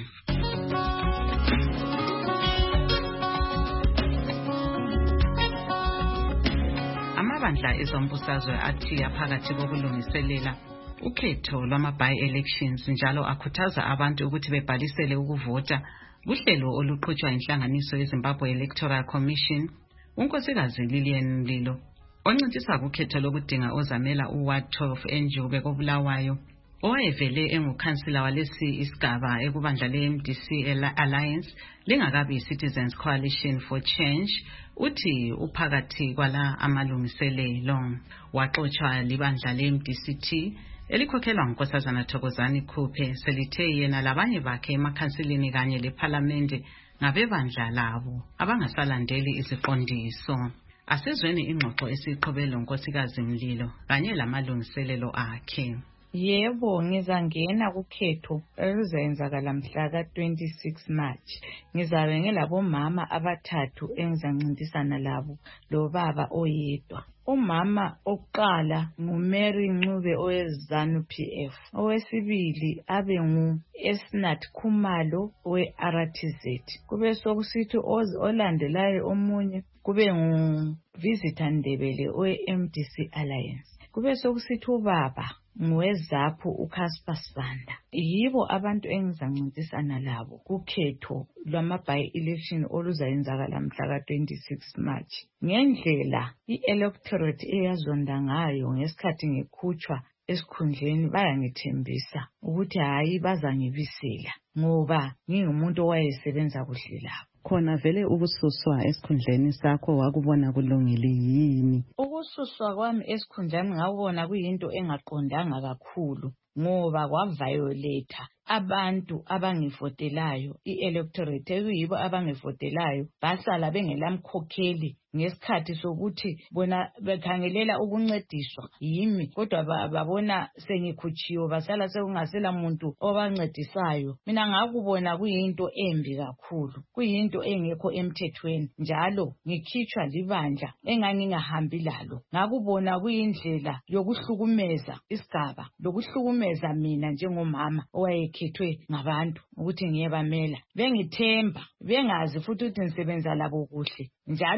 Amabandla ezombusazwe athi aphakathi kokulungiselela ukhetho lwama-by-elections njalo akhuthaza abantu ukuthi bebhalisele ukuvota kuhlelo oluqhutshwa inhlanganiso yeZimbabwe Electoral Commission. Unkosikazi Lilian Mlilo oncintisa kukhetho lokudinga ozamela uWard 12 eNjube koBulawayo, owayevele engukhansila walesi isigaba ekubandla le-MDC Alliance lingakabi Citizens Coalition for Change, uthi uphakathi kwala amalungiselelo. Waxoxwa libandla le-MDCT elikhokhelwa ngunkosazana Thokozani Khuphe selithe yena labanye bakhe emakhansilini kanye lephalamende ngabebandla labo abangasalandeli iziqondiso. Asizweni ingxoxo esiqhubele unkosikazi Mlilo kanye lamalungiselelo akhe. Yebo, ngizangena kukhetho elizenzakala mhla ka-26 March. Ngizabe ngilabomama abathathu engizancintisana labo lo baba oyedwa. Umama oqala nguMary Ncube oweZANU PF. Owesibili abe ngu-Esnat Khumalo we-RTZ. Kube sokusithi olandelayo omunye kube ngu-Visitor Ndebele we-MDC Alliance. Kube sokusithi ubaba ngwezaphu uCasper Sanda. Yibo abantu engizancintisana labo kukhetho lwama-by-election oluzayenzakala mhla ka-26 March. Ngendlela i-electorate eyazonda ngayo ngesikhathi ngikhutshwa esikhundleni bayangithembisa ukuthi hayi bazangibisela ngoba ngingumuntu owayesebenza kuhle labo. Khona vele ukususwa esikhundleni sakho wakubona kulungile yini? Ukususwa kwami esikhundleni ngawubona kuyinto engaqondanga kakhulu ngoba kwaviolate abantu abangivotelayo, i-electorate eyibo abangivotelayo basala bengelamkhokheli ngesikhathi sokuthi bona bekhangelela ukuncediswa yimi, kodwa babona sengikhutshiwe basala sekungasela muntu obancedisayo. Mina ngakubona kuyinto embi kakhulu, kuyinto engekho emthethweni, njalo ngikhitshwa libandla engangingahambi lalo. Ngakubona kuyindlela yokuhlukumeza isigaba, lokuhlukumeza mina njengomama owayekhethwe ngabantu ukuthi ngiyebamela. Bengithemba, bengazi futhi ukuthi ngisebenza labo kuhle, njalo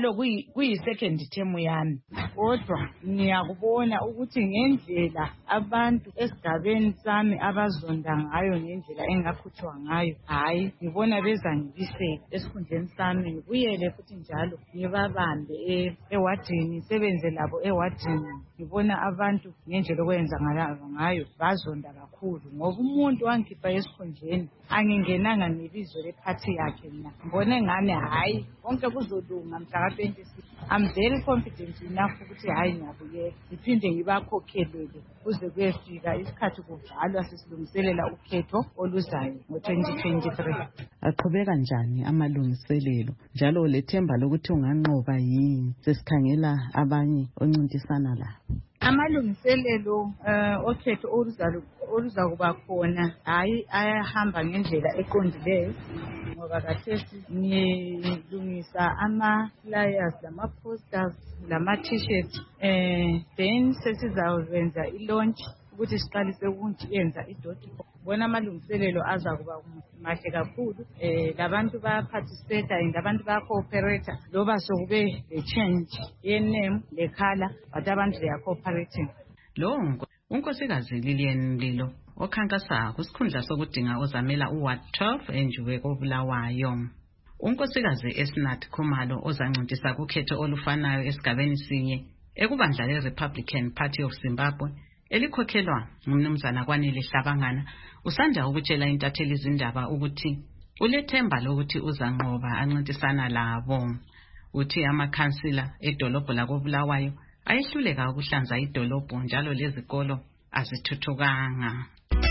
kuyi-second term yami. Kodwa ngiyakubona ukuthi ngendlela abantu esigabeni sami abazonda ngayo ngendlela engakhutshwa ngayo, hayi ngibona bezangibisela esikhundleni sami ngibuyele futhi njalo ngibabambe ewadini ngisebenze labo ewadini. Ngibona abantu ngendlela okwenza ngayo bazonda kakhulu ngoba umuntu wangikhipha esikhundleni angingenanga ngebizo lephathi yakhe. Mina ngibone ngani hayi konke kuzolunga mhla ka-26. I'm very confident enough ukuthi hayi ngiyabuyela ngiphinde ngibakhokhelele kuze kuyefika isikhathi kuvalwa sesilungiselela ukhetho oluzayo ngo-2023. Aqhubeka njani amalungiselelo njalo lethemba lokuthi unganqoba yini sesikhangela abanye oncintisana labo? Amalungiselelo okhetho oluza kuba khona hayi ayahamba ngendlela eqondileyo ngoba kathesi ngilungisa ama-flyers lama-posters lama-t-shirts then sesizakwenza i-launch ukuthi siqalise ukuyenza idoti. Bona amalungiselelo aza kuba mahle kakhulu. Labantu bayaparticipate and abantu baya-cooperate loba sokube le-change ye-name le-color but abantu they are cooperating. Lo unkosikazi Lilian Mlilo okhankasa kusikhundla sokudinga ozamela uWard 12 enjuwe koBulawayo. Unkosikazi Esnat Khumalo ozancintisa kukhetho olufanayo esigabeni sinye ekubandla le-Republican Party of Zimbabwe elikhokhelwa ngumnumzana Kwanele Hlabangana usanda ukutshela intatheli izindaba ukuthi ulethemba lokuthi uzanqoba ancintisana labo. Uthi amakhansila edolobho lakoBulawayo ayehluleka ukuhlanza idolobho njalo lezikolo azithuthukanga.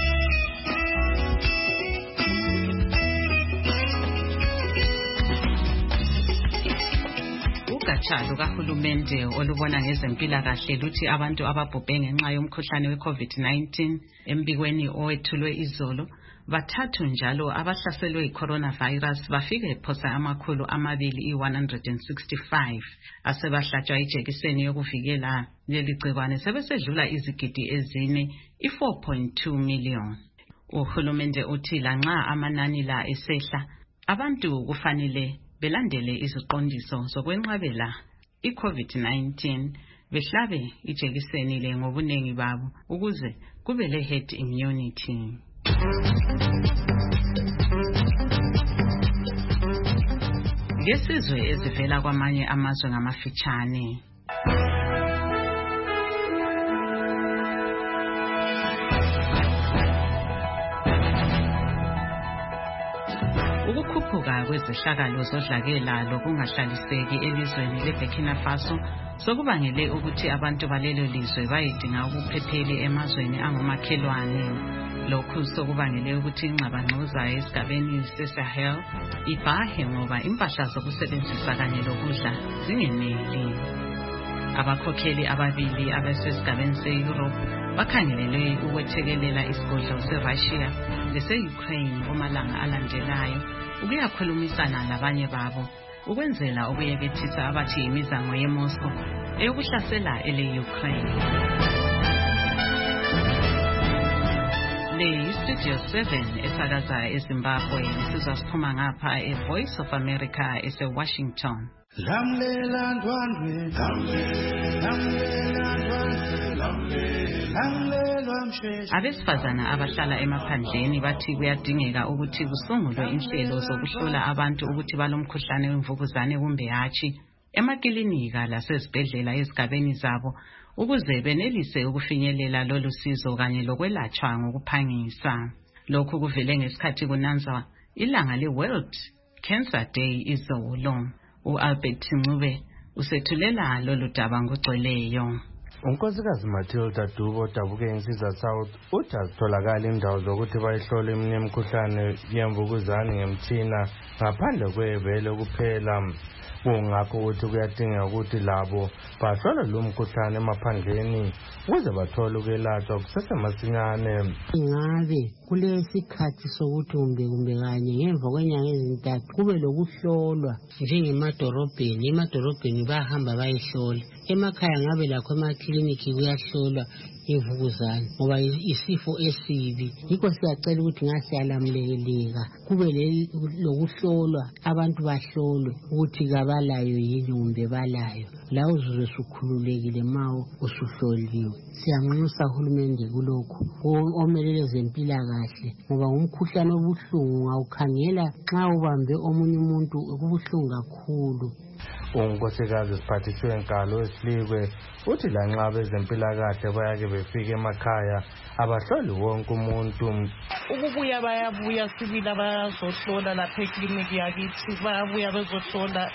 Ugatsha lukahulumende olubona ngezempilakahle luthi abantu ababhubhe ngenxa yomkhuhlane we-COVID-19 embikweni owethulwe izolo bathathu njalo abahlaselwe yi-coronavirus bafike phosa 265 asebahlatshwa ijekiseni yokuvikela leli gcikwane sebesedlula izigidi ezine i-4.2 million. Uhulumende uthi lanxa amanani la esehla abantu kufanele belandele iziqondiso zokwenqabela i-COVID-19 behlabe ijekiseni le ngobunengi babo ukuze kube le herd immunity. Ngesizwe ezivela kwamanye amazwe ngamafitshane. Ukukhuphuka kwezehlakalo zodlakela lokungahlaliseki elizweni leBurkina Faso sokubangele ukuthi abantu balelo lizwe bayidinga ukuphepheli emazweni angomakhelwane. Lokhu sokubangele ukuthi ingxabangxoza esigabeni seSahel ibhahe ngoba impahla zokusebenzisa kanye lokudla zingeneli. Abakhokheli ababili abasesigabeni se-Europe bakhangelelwe ukwethekelela isigodlo seRussia lese-Ukraine kumalanga alandelayo ukuyakhulumisana nabanye babo ukwenzela ukuyekethisa abathi imizamo yeMoscow eyokuhlasela ele-Ukraine. Le Studio 7 esakaza eZimbabwe sizasiphuma ngapha eVoice of America eseWashington. Abesifazana abahlala emaphandleni bathi kuyadingeka ukuthi kusungulwe inhlelo zokuhlola abantu ukuthi balomkhuhlane wemvukuzane kumbe hatshi emakilinika lasezibhedlela ezigabeni zabo ukuze benelise ukufinyelela lolu sizo kanye lokwelatshwa ngokuphangisa. Lokhu kuvele ngesikhathi kunanzwa ilanga le-World Cancer Day izolo. U-Albert Ncube usethulela lolu daba ngogcweleyo. Unkosikazi Matilda Dubo odabuke insizwa South uthi azitholakala indawo zokuthi bayihlole imikhuhlane yemvukuzane ngemthina ngaphandle kwevele kuphela. Kungakho ukuthi kuyadingeka ukuthi labo bahlole lo mkhuhlane emaphandleni ukuze bathole ukwelatshwa kusesemasinyane. Ngabe kulesikhathi sokuthi kumbe kanye ngemva kwenyanga ezintathu kube lokuhlolwa njengemadorobheni. Emadorobheni bahamba bayihlola. Emakhaya ngabe lakho eklinikhi kuyahlolwa imvukuzane ngoba isifo esibi. Yikho siyacela ukuthi ngasiyalamleleka kube lokuhlolwa, abantu bahlolwe ukuthi kabalayo yini kumbe balayo. La uzizwe usukhululekile ma usuhloliwe. Siyanxusa uhulumende kulokho omelele ezempilakahle ngoba umkhuhlane obuhlungu ngawukhangela nxa ubambe omunye umuntu kubuhlungu kakhulu. unkosikazi Siphathiswe Nkalo Sihlikwe uthi lanxa abezempilakahle bayake befike emakhaya abahloli wonke umuntu. Ukubuya bayabuya sibili abazohlola lapha ekliniki yakithi, bayabuya bezohlola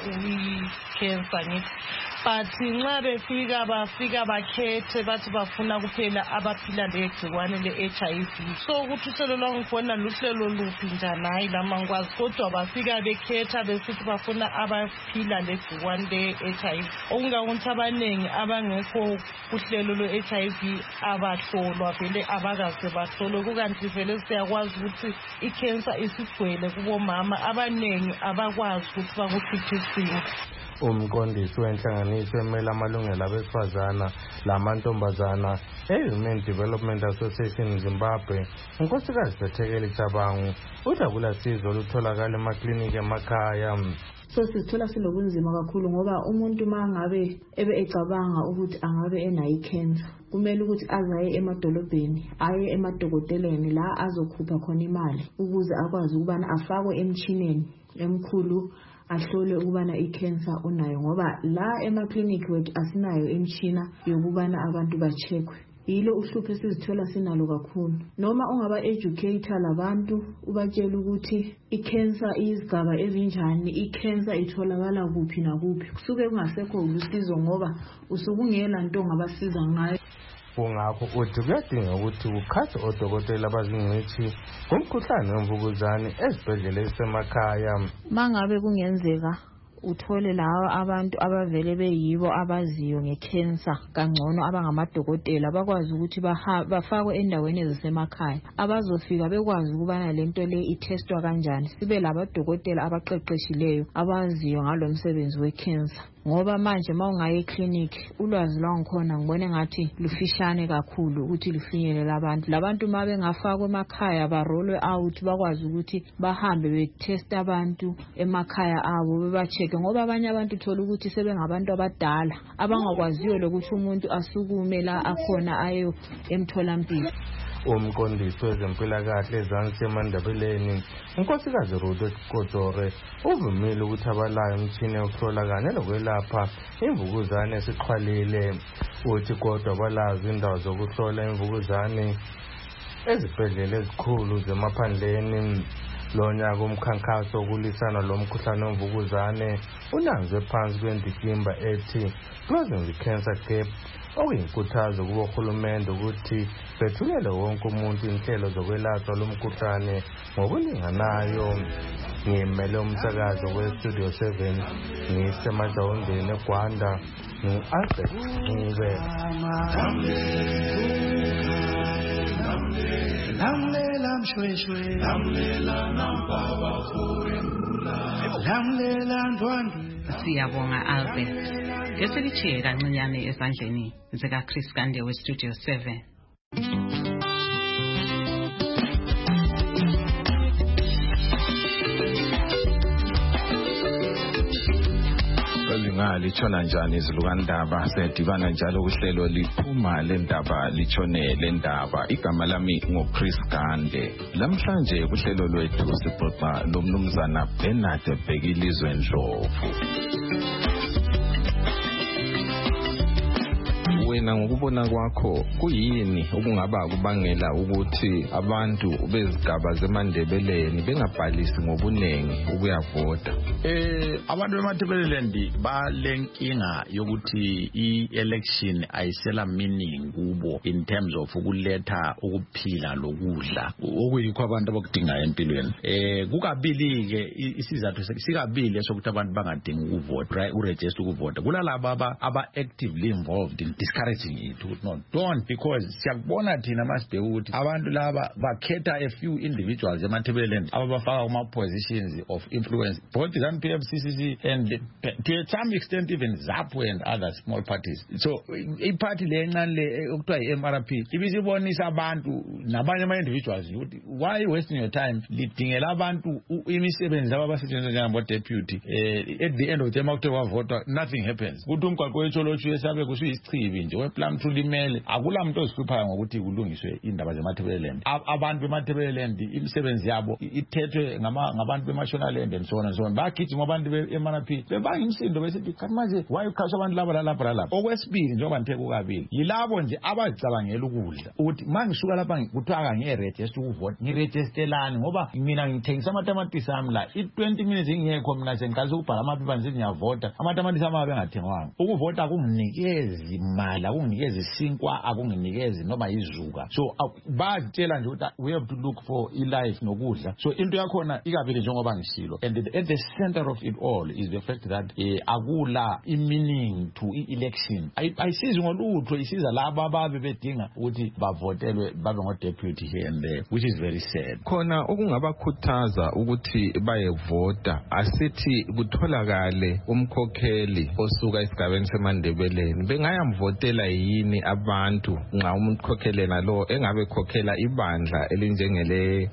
i-cancer ngithi. But nxa befika bafika bakhethe bathi bafuna kuphela abaphila legciwane le-HIV. So ukuthi uhlelo lwangikhona luhlelo luphi njani hayi lama ngikwazi, kodwa bafika bekhetha besithi bafuna abaphila legciwane le-HIV. Okungakuthi abaningi abangekho kuhlelo lwe-HIV abahlolwa vele abakaze bahlolwe, kukanti vele siyakwazi ukuthi i-cancer isigcwele kubomama abaningi abakwazi ukuthi bakuphithisiwe. Umqondisi wenhlanganiso emele amalungelo abesifazana lamantombazana e-Human Development Association Zimbabwe, unkosikazi Sethekeli Thabangu uthi akulasizo olutholakala emakliniki emakhaya. So sithola silobunzima kakhulu ngoba umuntu mangabe ecabanga ukuthi angabe enayo icancer kumele ukuthi azaye emadolobheni aye emadokoteleni la azokhupha khona imali ukuze akwazi ukubana afakwe emchineni emkhulu ahlole ukubana icancer unayo, ngoba la emakliniki wethu asinayo imchina yokubana abantu bacheckwe. Yilo uhlupho sizithola sinalo kakhulu. Noma ungaba educator labantu ubatshela ukuthi icancer izigaba ezinjani, icancer itholakala kuphi nakuphi, kusuke kungasekho usizo ngoba usukungela nto ngabasiza ngayo. Kungakho uthi kuyadinga ukuthi ukhathe odokotela abazingcithi kumkhuhlane wemvukuzane ezibhedlela ezisemakhaya. Mangabe kungenzeka uthole lawo abantu abavele beyibo abaziyo ngecancer kangcono abangamadokotela bakwazi ukuthi bafakwe endaweni ezisemakhaya abazofika bekwazi ukubana lento le itestwa kanjani, sibe labadokotela abaqeqeshileyo abaziyo ngalomsebenzi wecancer. Ngoba manje mawungaye eclinic ulwazi lwangikhona ngibone ngathi lufishane kakhulu ukuthi lufinyelele abantu. Labantu mabe ngafakwe emakhaya barolwe out bakwazi ukuthi bahambe betest abantu emakhaya abo bebacheke, ngoba abanye abantu uthola ukuthi sebengabantu abadala abangakwaziyo lokuthi umuntu asukume la akhona ayo emtholampilo. Umqondisi wezempilakahle eZansi eMandebeleni unkosikazi Ruth Kodore uvumile ukuthi abalayo umtshini yokuhlola kanye lokwelapha imvukuzane esixhwalile. Uthi kodwa balazi indawo zokuhlola imvukuzane ezibhedlela ezikhulu zemaphandleni. Lonyaka umkhankaso wokulisana lomkhuhlane wemvukuzane unanzwe phansi kwendikimba ethi Closing the Cancer Gap, okuyinkuthazo kubo hulumende ukuthi bethulele wonke umuntu inhlelo zokwelatshwa lomkhuhlane ngokulinganayo. Ngimele umsakazo weStudio 7 ngisemajawundeni eGwanda ngu-Albert Ncube. Lamlela mshweshwe, lamlela nampaba khuyula, lamlela ndwandwe. Siyabonga Albert. Ngeselichiye kancinyane ezandleni zikaChris Kande weStudio 7. Litshona njani izilukandaba sedibana njalo kuhlelo liphuma lendaba litshone lendaba. Igama lami ngoChris Kande. Lamhlanje kuhlelo lwethu sixoxa lomnumzana Bernard Bhekilizwe Ndlovu. Wena ngokubona kwakho kuyini okungaba kubangela ukuthi abantu bezigaba zeMandebeleni bengabhalisi ngobunengi ukuyavota? Abantu beMandebeleni balenkinga yokuthi i-election ayisela meaning kubo in terms of ukuletha ukuphila lokudla okuyikho abantu abakudinga empilweni. Kukabili ke isizathu sikabili esokuthi abantu bangadingi ukuvota, uregister ukuvota. Kulalabo aba actively involved in discouraging encouraging it no, don't, because siyakubona thina masibheka ukuthi abantu laba bakhetha a few individuals emathebeleni ababafaka kuma-positions of influence, both ZANU-PF, CCC, and to some extent even ZAPU and other small parties. So iparty le encane le okuthiwa i-MRP ibisibonisa abantu nabanye ama-individuals ukuthi why wasting your time lidingela abantu imisebenzi ababasetshenziswa njengabo-deputy at the end of the term akuthe kwavotwa nothing happens. Kuthi umgwaqo wetsholotshu yesabe kusuyisichibi nje wePlum limele akula muntu ozihluphayo ngokuthi kulungiswe indaba zemathebeleland. Abantu bemathebeleland imisebenzi yabo ithethwe ngabantu bemashonalend and so on and so on. Bagijima abantu be-MRP bebanga imisindo besithi kanti manje why ukhasha abantu laba lalapha lalapha. Okwesibili njengoba ngithe kukabili yilabo nje abazicabangela ukudla ukuthi mangisuka lapha kuthiwa kangiye-register ukuvota ngiregistelani ngoba mina ngithengisa amatamatisi ami la i-20 minutes ingekho mina sengiqalisa ukubhala amaphepha ngithi ngiyavota amatamatisi ami abengathengwanga. Ukuvota akunginikezi mali akunginikezi isinkwa akunginikezi noma izuka. So bazitshela nje ukuthi we have to look for i-life nokudla. So into yakhona ikabili njengoba ngishilo, and at the center of it all is the fact that akula i-meaning to i-election. Ayisizi ngolutho, isiza laba ababe bedinga ukuthi bavotelwe babe ngo-deputy here and there, which is very sad. Khona okungabakhuthaza ukuthi bayevota asithi kutholakale umkhokheli osuka esigabeni seMandebeleni bengayamvotela yini abantu nxa umkhokheli nalo engabe khokhela ibandla elinjengele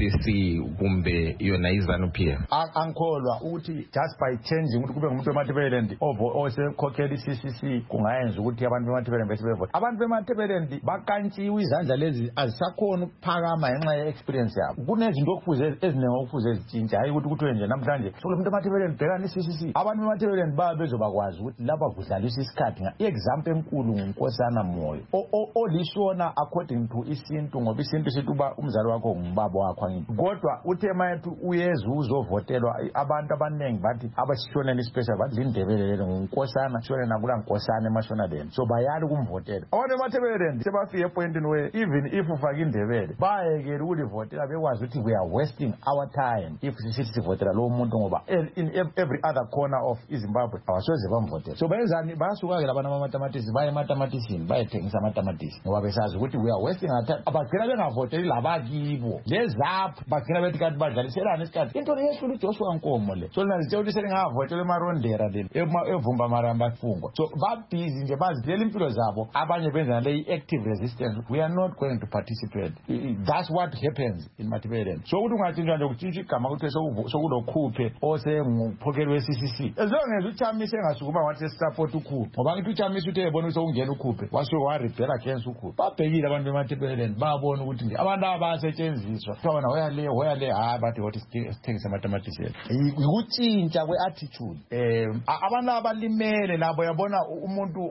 CCC kumbe yona iZANU-PF. Angikholwa ukuthi just by changing ukuthi kube ngumuntu weMathebeleland osekhokhela i-CCC kungayenza ukuthi abantu beMathebeleland besebevota. Abantu beMathebeleland bakantshiwe izandla lezi azisakhona ukuphakama ngenxa ye-experience yabo. Kunezinto okufuze eziningi okufuze zitshintshe, hayi ukuthi kuthiwe nje namhlanje solo muntu weMathebeleland bhekana i-CCC. Abantu beMathebeleland bezobakwazi ukuthi lapha kudlaliswa isikhathi. I-example enkulu nguNkosana Moyo olishona according to isintu, ngoba isintu sithi uba umzali wakho ngubaba wakho angithi. Kodwa uthema yethu uyeza uzovotelwa abantu abaningi bathi abashonela ispecial bathi lindebelele nguNkosana shona nakula Nkosana emashonaleni, so bayali kumvotela. Abantu beMathebeleland sebafike epointini where even if ufake indebele bayekela ukulivotela bekwazi ukuthi we are wasting our time if sisithi sivotela lowo muntu, ngoba in every other corner of iZimbabwe abasoze bamvotela. So bayenzani? Bayasuka-ke labana amatamatisi baye ematamatisi bayethengisa amatamatisi ngoba besazi ukuthi we are wasting our time. Abagcina bengavoteli labakibo lezaphu bagcina bethi kanti badlaliselana isikhathi. Into leyehlula uJoshua Nkomo le so linazitshela ukuthi selingavotela emarondera leli evumba maramba afungwa. So babhizi nje bazidlela impilo zabo, abanye benza le active resistance. We are not going to participate. That's what happens in Mathebeleland. So ukuthi ungatshintshwa nje ukutshintsha igama ukuthi sokulokhuphe osengukhokheli we-CCC as long as uChamisa engasukuma wathi support ukhuphe, ngoba ngithi uChamisa uthe ebona ukuthi ungena ukhuphe wasuke warebel against ukhuphe. Babhekile abantu beMathebeleland babona ukuthi nje abantu abasetshenziswa kuthiwa hoya le bathi wathi sithengisa amatamatisi. Ukutshintsha kwe-attitude abantu abalimele labo yabona umuntu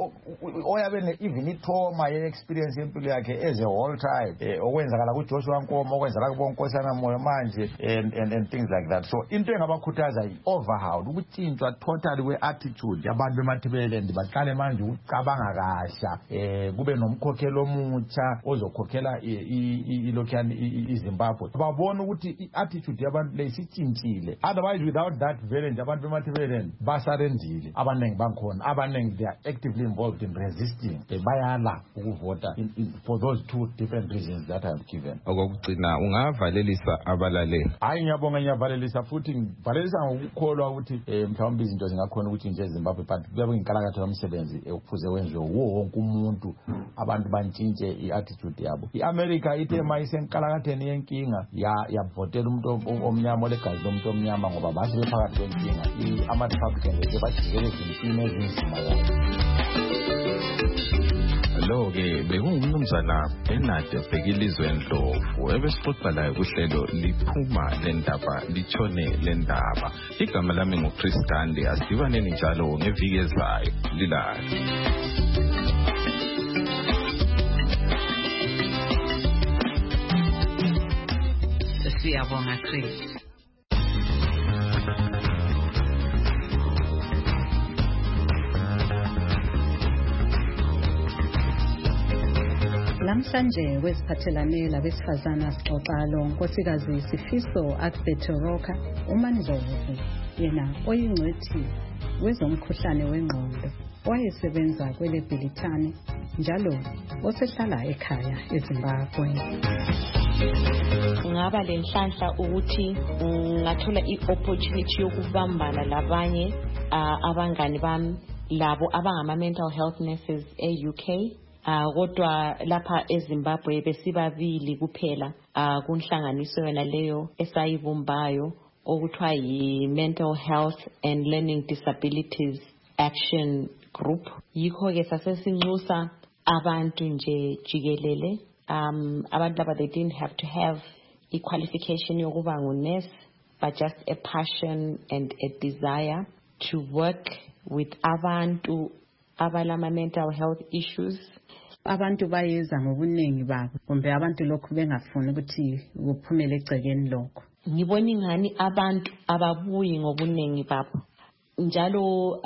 oyabe even ithoma ye-experience yempilo yakhe as a whole tribe okwenzakala kuJoshua Nkomo okwenzakala kuboNkosana Moyo manje and things like that. So into engabakhuthaza yi-overhaul, ukutshintshwa totally kwe-attitude yabantu beMathebeleland baqale manje ukucabanga kahla, kube nomkhokheli omutsha ozokhokhela ilokhuyana iZimbabwe, babona ukuthi i-attitude yabantu le isitshintshile. Otherwise without that village abantu beMathebeleland basarendile abaningi bankhona, abaningi they are actively involved in resisting, bayala ukuvota for those two different reasons that I have given. Okugcina ungavalelisa abalaleli? Hayi ngiyabonga, ngiyavalelisa futhi ngivalelisa ngokukholwa ukuthi mhlawumbe izinto zingakhona ukuthi nje eZimbabwe but kuyabe nginkalakatha lomsebenzi okufuze wenziwe uwo wonke umuntu, abantu bantshintshe i-attitude yabo. I-America ithe mayisenkalakatheni yenkinga yavotela umuntu omnyama olegazi lomuntu omnyama ngoba bathi bephakathi kwenkinga ama-Republicans bajikele ezimpini ezinzima yabo. Lo-ke bekungumnumzana Bernard Bhekilizwe Ndlovu ebesixoxa layo kuhlelo liphuma lendaba litshone lendaba. Igama lami nguChris Gande, asidibaneni njalo ngeviki ezayo lilali. Siyabonga Chris. Namhlanje kwesiphathelane labesifazana sixoxa lo nkosikazi Sifiso Akbetoroka uMandlovu, yena oyingcwethi wezomkhuhlane wengqondo. owayesebenza kwele Bhilithani njalo osehlala ekhaya eZimbabwe. Ngaba lenhlanhla ukuthi ngathola i-opportunity yokubambana labanye abangani bami labo abangama mental health nurses e-UK. Kodwa lapha eZimbabwe besibabili kuphela kunhlanganiso yona leyo esayibumbayo okuthiwa yi-Mental Health and Learning Disabilities Action Group. Yikho ke sasesinxusa abantu nje jikelele. Abantu laba they didn't have to have i-qualification yokuba ngu-nurse, but just a passion and a desire to work with abantu abalama mental health issues. Abantu bayeza ngobuningi babo kumbe abantu lokhu bengafuni ukuthi kuphumele egcekeni lokho. Ngibona ingani abantu ababuyi ngobuningi babo njalo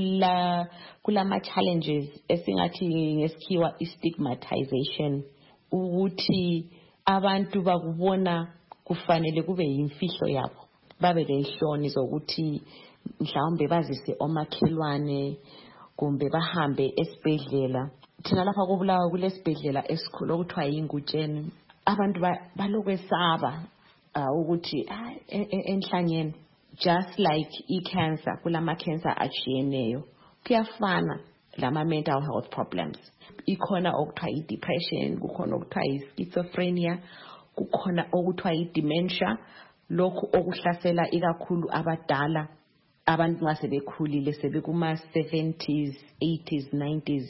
kulama challenges esingathi ngesikhiwa i-stigmatization ukuthi abantu bakubona kufanele kube yimfihlo yabo babe lenhloni zokuthi mhlawumbe bazise omakhelwane kumbe bahambe esibhedlela. Thina lapha kubulawa kulesibhedlela esikhulu okuthiwa yiNgutsheni. Abantu balokwesaba ukuthi enhlanyeni just like i-cancer kulama cancer achiyeneyo kuyafana lama mental health problems. Ikhona okuthiwa i-depression, kukhona okuthiwa i-schizophrenia, kukhona okuthiwa i-dementia, lokhu okuhlasela ikakhulu abadala abantu nxa sebekhulile sebekuma 70s, 80s, 90s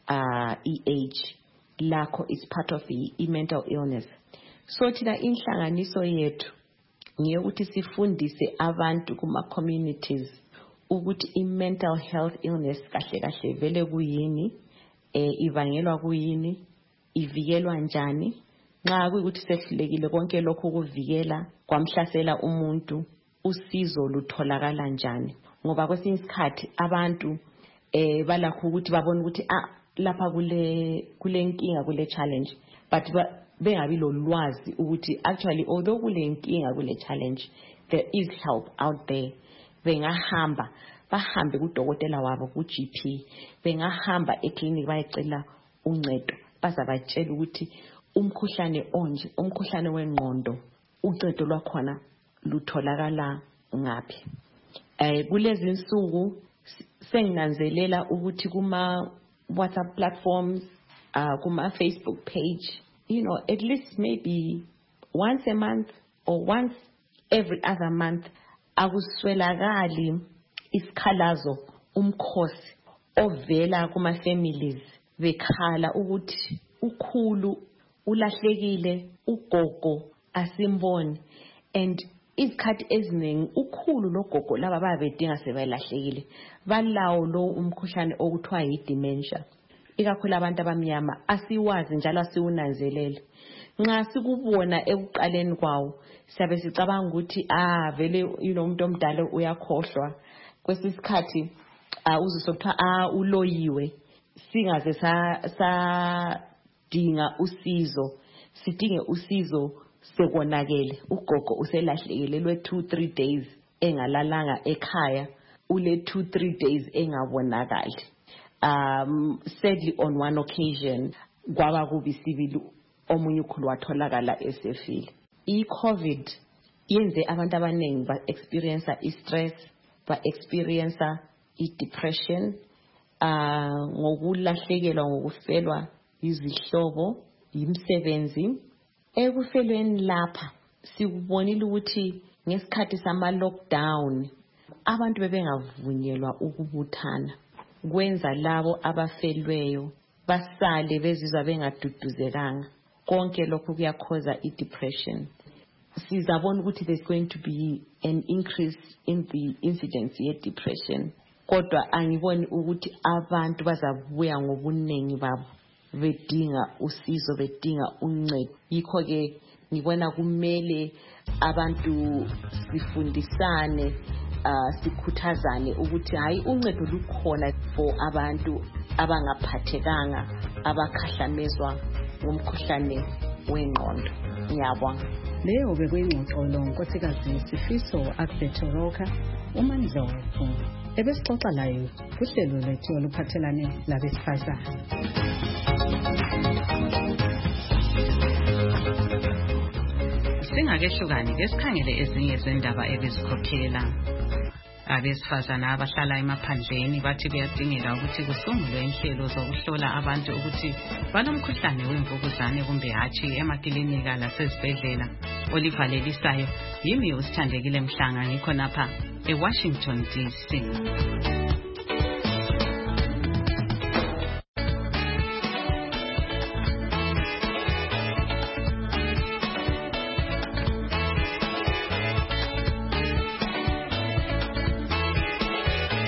age. Lakho is part of i-mental illness. So thina inhlanganiso yethu ngiyokuthi sifundise abantu kuma communities ukuthi i-mental health illness kahle kahle vele kuyini, ivangelwa kuyini, ivikelwa njani. Nxa kuyikuthi sehlulekile konke lokho ukuvikela kwamhlasela umuntu, usizo lutholakala njani. Ngoba kwesinye isikhathi abantu balakho ukuthi babone ukuthi lapha kule nkinga kule challenge, but bengabi lolwazi ukuthi actually although kule nkinga kule challenge there is help out there. Bahambe kudokotela wabo ku-GP, bengahamba eklinikhi bayecela uncedo, bazabatshela ukuthi umkhuhlane onje, umkhuhlane wengqondo, uncedo lwakhona lutholakala ngaphi. Kulezi insuku senginanzelela ukuthi kuma WhatsApp platforms, kuma Facebook page, at least maybe once a month or once every other month, akuswelakali isikhalazo umkhosi ovela kuma families bekhala ukuthi ukhulu ulahlekile, ugogo asimboni. And izikhathi eziningi ukhulu logogo laba babedinga sebelahlekile balawo lo umkhuhlane okuthiwa yi-dementia. Ikakhulu abantu abamnyama asiwazi njalo asiwunanzelele. Nxa sikubona ekuqaleni kwawo siyabe sicabanga ukuthi vele umuntu omdala uyakhohlwa. Kwesisikhathi uzosokuthiwa uloyiwe, singaze sadinga usizo, sidinge usizo sekonakele. Ugogo uselahlekele 2-3 days engalalanga ekhaya, ule 2-3 days engabonakali. Sadly on one occasion kwaba kubi sibili, omunye ukhulu watholakala esefile. I-COVID yenze abantu abaningi ba-experience i-stress, ba-experience i-depression, ngokulahlekelwa, ngokufelwa izihlobo, imisebenzi. Ekufelweni lapha sikubonile ukuthi ngesikhathi sama-lockdown abantu bebengavunyelwa ukubuthana. Kwenza labo abafelweyo basale bezizwa bengaduduzekanga. Konke lokho kuyakhoza i-depression. Sizabona ukuthi there's going to be an increase in the incidence ye-depression. Kodwa angiboni ukuthi abantu bazabuya ngobuningi babo bedinga usizo, bedinga uncedo. Yikho ke ngibona kumele abantu sifundisane, sikhuthazane ukuthi hayi uncedo lukhona for abantu abangaphathekanga, abakhahlamezwa ngumkhuhlane wengqondo. Ngiyabonga. Leyo bekuyingxoxo lo Nkosikazi Sifiso Akbethoroka uMandlovu. ebesixoxa layo kuhlelo lethu oluphathelane labesifazane. Singakehlukani kesikhangele ezinye zendaba ebezikhokhela. Abesifazane abahlala emaphandleni bathi kuyadingeka ukuthi kusungulwe inhlelo zokuhlola abantu ukuthi banomkhuhlane wemvukuzane kumbe hatshi emakilinika lasezibhedlela. Olivalelisayo yimi uSithandekile Mhlanga ngikho napha eWashington DC.